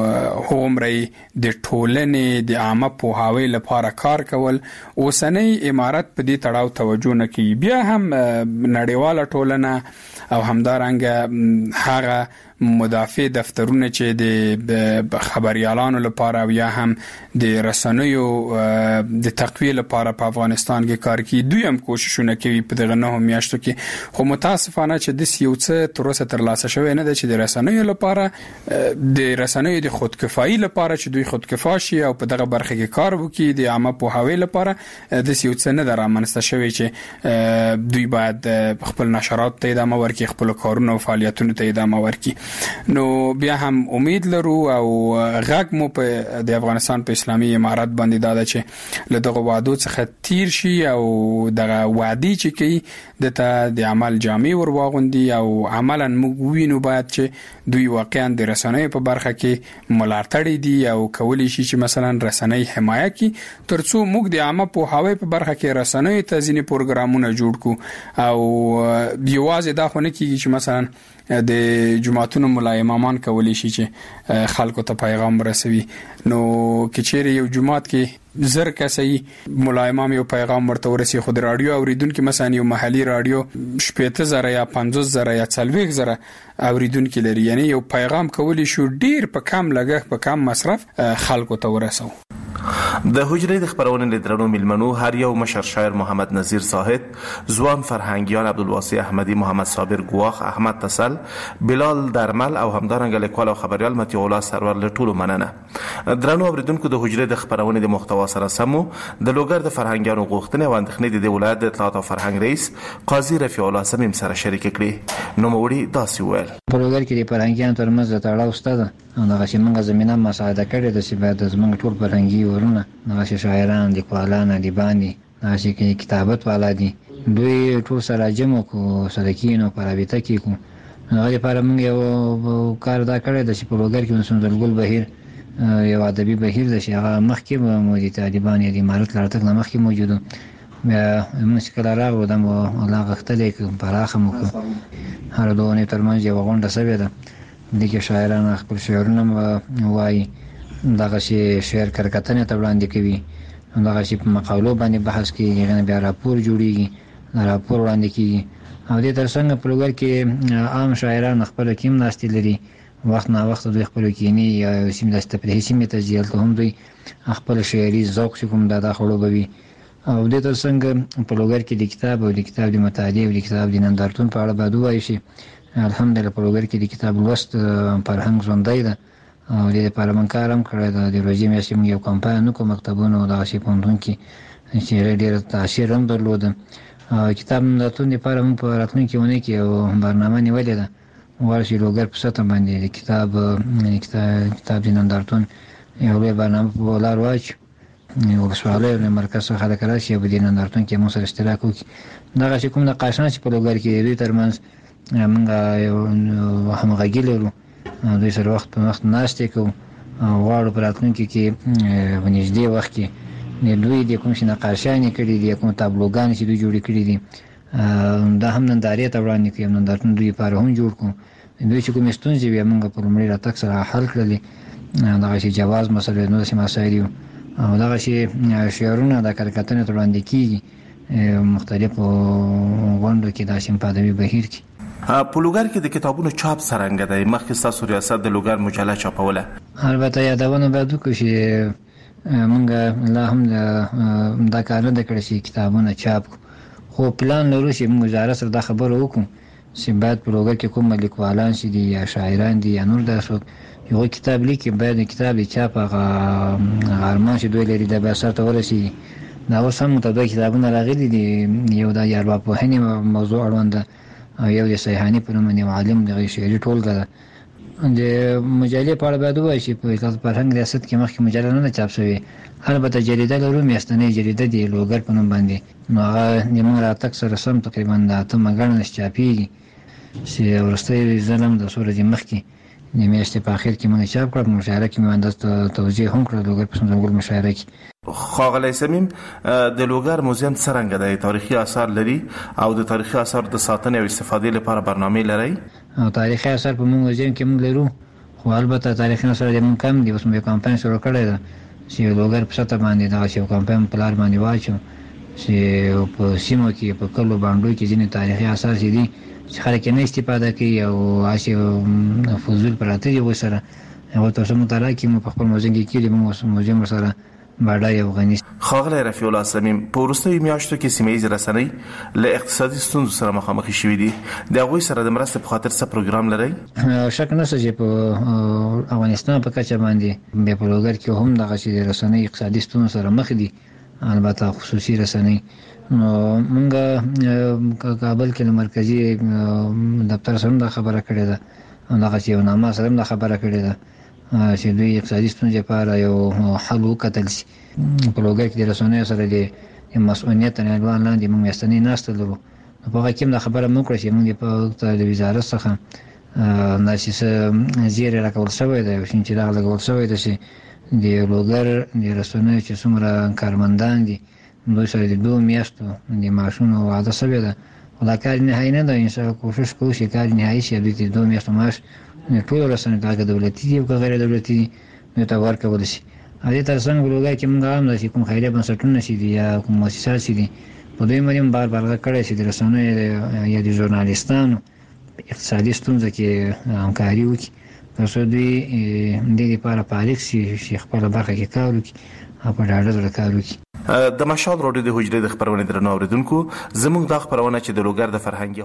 همري د ټولنې د عامه پوهاوی لپاره کار کول، اوسنۍ امارات په دې تړاو توجه نه کوي. بیا هم نړیواله ټولنه او همدارنګه هغه مدافع دفترونه چې د خبريالانو لپاره یا هم د رسنیو د تقویه لپاره په افغانستان کې کار کوي، دوی هم کوششونه کوي په دغه نه میاشتو کې. خو متاسفانه چې د یو څه تر اوسه ترلاسه شوی نه ده چې د رسنیو لپاره د رسنیو د خودکفایي لپاره چې دوی خودکفا شي او په دغه برخه کې کار وکړي د عامه پوهاوی لپاره د یو څه نه درامنسته شوی چې دوی باید خپل نشرات ته ادامه ورکړي، خپل کارونه او فعالیتونو ته ادامه ورکړي. نو بیا هم امید لرو او غږ مو په د افغانستان په اسلامي امارات باندې دا چې له دغه وعدو څخه تیر شي او دغه وعده چې کوي دته د عمل جامع ورواغوندي او عملاً موږ وینو باید چې دوی واقعاً د رسنۍ په برخه کې ملاتړي دي او کولی شي چې مثلا رسنۍ حمایه کوي ترڅو موږ د عامه پوهاوی په برخه کې رسنۍ ته ځینې پروګرامونه جوړ کو او یوازې دا خو نه کیږي چې مثلا د جماعت جماعتونو ملا امامان کولی شي چې خلکو ته پیغام رسوي. نو کچېری یو جماعت کې زر کسي ملا امام یو پیغام ورته ورسي، خو د رادیو اوریدونکو مثلا یو محلي رادیو 15000 یا 50000 یا 40000 اوریدونکو لري، یعنی یو پیغام کولی شو ډیر په کم لګښت په کم مصرف خلکو ته ورسو. د حجرې د خبرونې لیدرانو ملمنو هر یو مشر شاعر محمد نذیر زاهد، ځوان فرهنګیان عبدالواسع احمدی، محمد صابر ګواخ، احمد تسل، بلال درمل او همدارنګه لیکوال او خبريال متي الله سرور له ټولو مننه. درنو اوریدونکو د حجرې د خبرونې د محتوا سره سمو د لوګر د فرهنګیانو غوښتنې او اندېښنې د ولایت د اطلاعات او فرهنګ رئیس قاضي رفیع الله سمیم سره شریک کړي. نو موړي داسې ویل: په لوګر کې د فرهنګیانو ترمنځ د تړاو ستاسو هغه چې موږ زمينه مساعده کړې د چې بعد زموږ ټول فرهنګي ورونه هغه شاعران دي، لیکوالان دي، باندې هغه کې کتابت والا دي، دوی ټول سره جمع کو سره کینو په رابطه کې کو. هغه لپاره موږ یو کار دا کړی د چې په لوګر کې سندرګل بهیر یو ادبي بهیر د شیغه مخکې موجود طالبان یې د امارت لارتک نه مخکې موجود موږ کله راغلو د الله غختلې پراخه مو هر دوه ترمنځ یو غونډه سوي ده دغه شاعران خپل شعرونه وایي، دغه شعر کرکټنه ته وړاندې کوي، دغه شی په مقالو باندې بحث کوي، غنه بیا راپور جوړیږي، راپور وړاندې کیږي. او د ترڅنګ په لوګر کې عام شاعران خپل کیم ناشتي لري، وخت نه وخت دوی خپل کینی یا سیم د استفریه سیمه ته ځل ته هم دوی خپل شعري ذوق کوم د داخلو بوي. او د ترڅنګ په لوګر کې د کتاب او د کتاب د مطالعه او د کتاب د نندارتون په اړه باندې وایي شي. الحمدلله په لوګر کې د کتاب لوست فرهنګ ژوندۍ ده او د لپاره من کارم کړی دا د روزي میاشتې یو کمپاین کو مکتبونو د شي پوندون کې چې ډېر تاثیر هم درلود. کتاب نندارتون لپاره هم په راتلونکي ونه کې یو برنامه نیولې ده ورشي لوګر په سطح باندې کتاب د نندارتون یو لوی برنامه په لار واچ یو سوالې له مرکز څخه خلک راشي په دې نندارتون کې مو سره اشتراک وکړي. دغه چې کوم د قاشان چې په لوګر کې دوی ترمنځ موږ یو همغږي لرو، دوی سره وخت په وخت ناشته کوو او غواړو په راتلونکي کې په نږدې وخت کې دوی د کوم شي نقاشانې کړي دي، کوم تابلوګان چې دوی جوړ کړي دي دا هم نندارې ته وړاندې کوي، نندارتون دوی لپاره هم جوړ کړو. دوی چې کوم ستونزې وي موږ په لومړي راتګ سره حل کړلې، دغه شي جواز مسله نو سم مسایل او دغه شي شعرونه د کرکټنې ته وړاندې کیږي مختلفو غونډو کې د شیم په ادبي بهیر کې. په لوګر کې د کتابونو چاپ څنګه دی؟ مخکې تاسو ریاست د لوګر مجله چاپوله. البته یادونه باید وکړو چې موږ لا هم دا کار نه کړی چې کتابونه چاپ خو پلان لرو چې موږ وزارت سره دا خبره وکړو چې باید په لوګر کې کوم لیکوالان چې دي یا شاعران دي یا نور داسې یو کتاب لیکي، باید کتاب چاپ غارمان چې دوی لري د به سره ورسي. دا اوس هم متعدد کتابونه راغلي دي، یو د ارواپوهنې موضوع اړوند او یو د سیحانی په نوم یو عالم د شعري ټولګه ده. د مجلې په اړه باید ووایي چې په اطلاعات فرهنګ ریاست کې مخکې مجله نه چاپ شوې، البته جریده لرو میاشتنۍ جریده د لوګر په نوم باندې، نو هغه زموږ راتګ سره سم تقریبا د اتمه ګڼه چاپېږي چې وروستی ځل د څو ورځې مخکې د میاشتې په اخر کې موږ چاپ کړ. په مشاعره کې مې انداز توضیح هم کړه لوګر په سندرګل مشاعره کې. ښاغلی سمیم، د لوګر موزیم څرنګه دی؟ تاریخي آثار لري او د تاریخي آثار د ساتنې او استفادې لپاره برنامه لري؟ تاریخي آثار په موږ موزیم کې موږ لرو، خو البته تاریخي آثار د موږ کم دي. اوس موږ کمپاین شروع کړی ده چې لوګر په سطح باندې دغه یو کمپاین په لار باندې واچو چې په سیمو کې په کلو باندې کې ځینې تاریخي آثار دي چې خلک نه استفاده کوي او هاشي فضول پراته دي وسره هغه تاسو مطالعه کې مو په خپل موزیم کې کړي، مو موزیم سره باډای افغاني. ښاغلی رفیع الله سمیم، په وروستیو میاشتو کې سیمه ییزې رسنۍ له اقتصادي ستونزو سره مخامخ شوي دي، د هغوی سره د مرستې په خاطر څه پروګرام لرئ؟ شک نشته چې په افغانستان په کچه باندې بیا په لوګر کې هم دغه چې د رسنۍ اقتصادي ستونزو سره مخ دي، البته خصوصي رسنۍ. نو موږ کابل کې مرکزی دفتر سره دا خبره کړې ده، دغه چې یو نامه سره دا خبره کړې ده چې دوی اقتصادي ستونزې لپاره یو حل وکتل شي. په لوګر کې د رسنیو سره د مسؤلیت عنوان لاندې موږ میاشتنۍ ناسته لرو، په هغه کې دا خبره مو کړه چې موږ په د وزارت څخه داسې زیری راکول شوی دی، یو شین چې راغ لګول شوی دی چې د لوګر د رسنیو چې څومره کارمندان دي دوی سره د 2 میاشتو د معاشونو وعده شوې ده، خو دا کار نهایي نه ده. انشاءالله کوشش کوو چې کار نهایي شي، دوی د 2 میاشتو معاش ټول رسنۍ دا دولتي دي او غیر دولتي دي نو ته ورکول شي. ا دې تر څنګه ولوګای چې موږ هم د کوم خیریه بنسټونه شي دي یا کوم مؤسسات شي دي په دوی باندې بار بار کړی شي د رسنۍ یا د ژورنالیستانو اقتصادي ستونزې کې همکاري وکړي ترڅو دوی د دې لپاره پالیک شي خپل برخه کې کار وکړي او په ډاډه زړه کار وکړي. د مشال راډیو د حجرې د خبرونه درنو اوریدونکو زموږ د خبرونه چې د لوګر د فرهنګي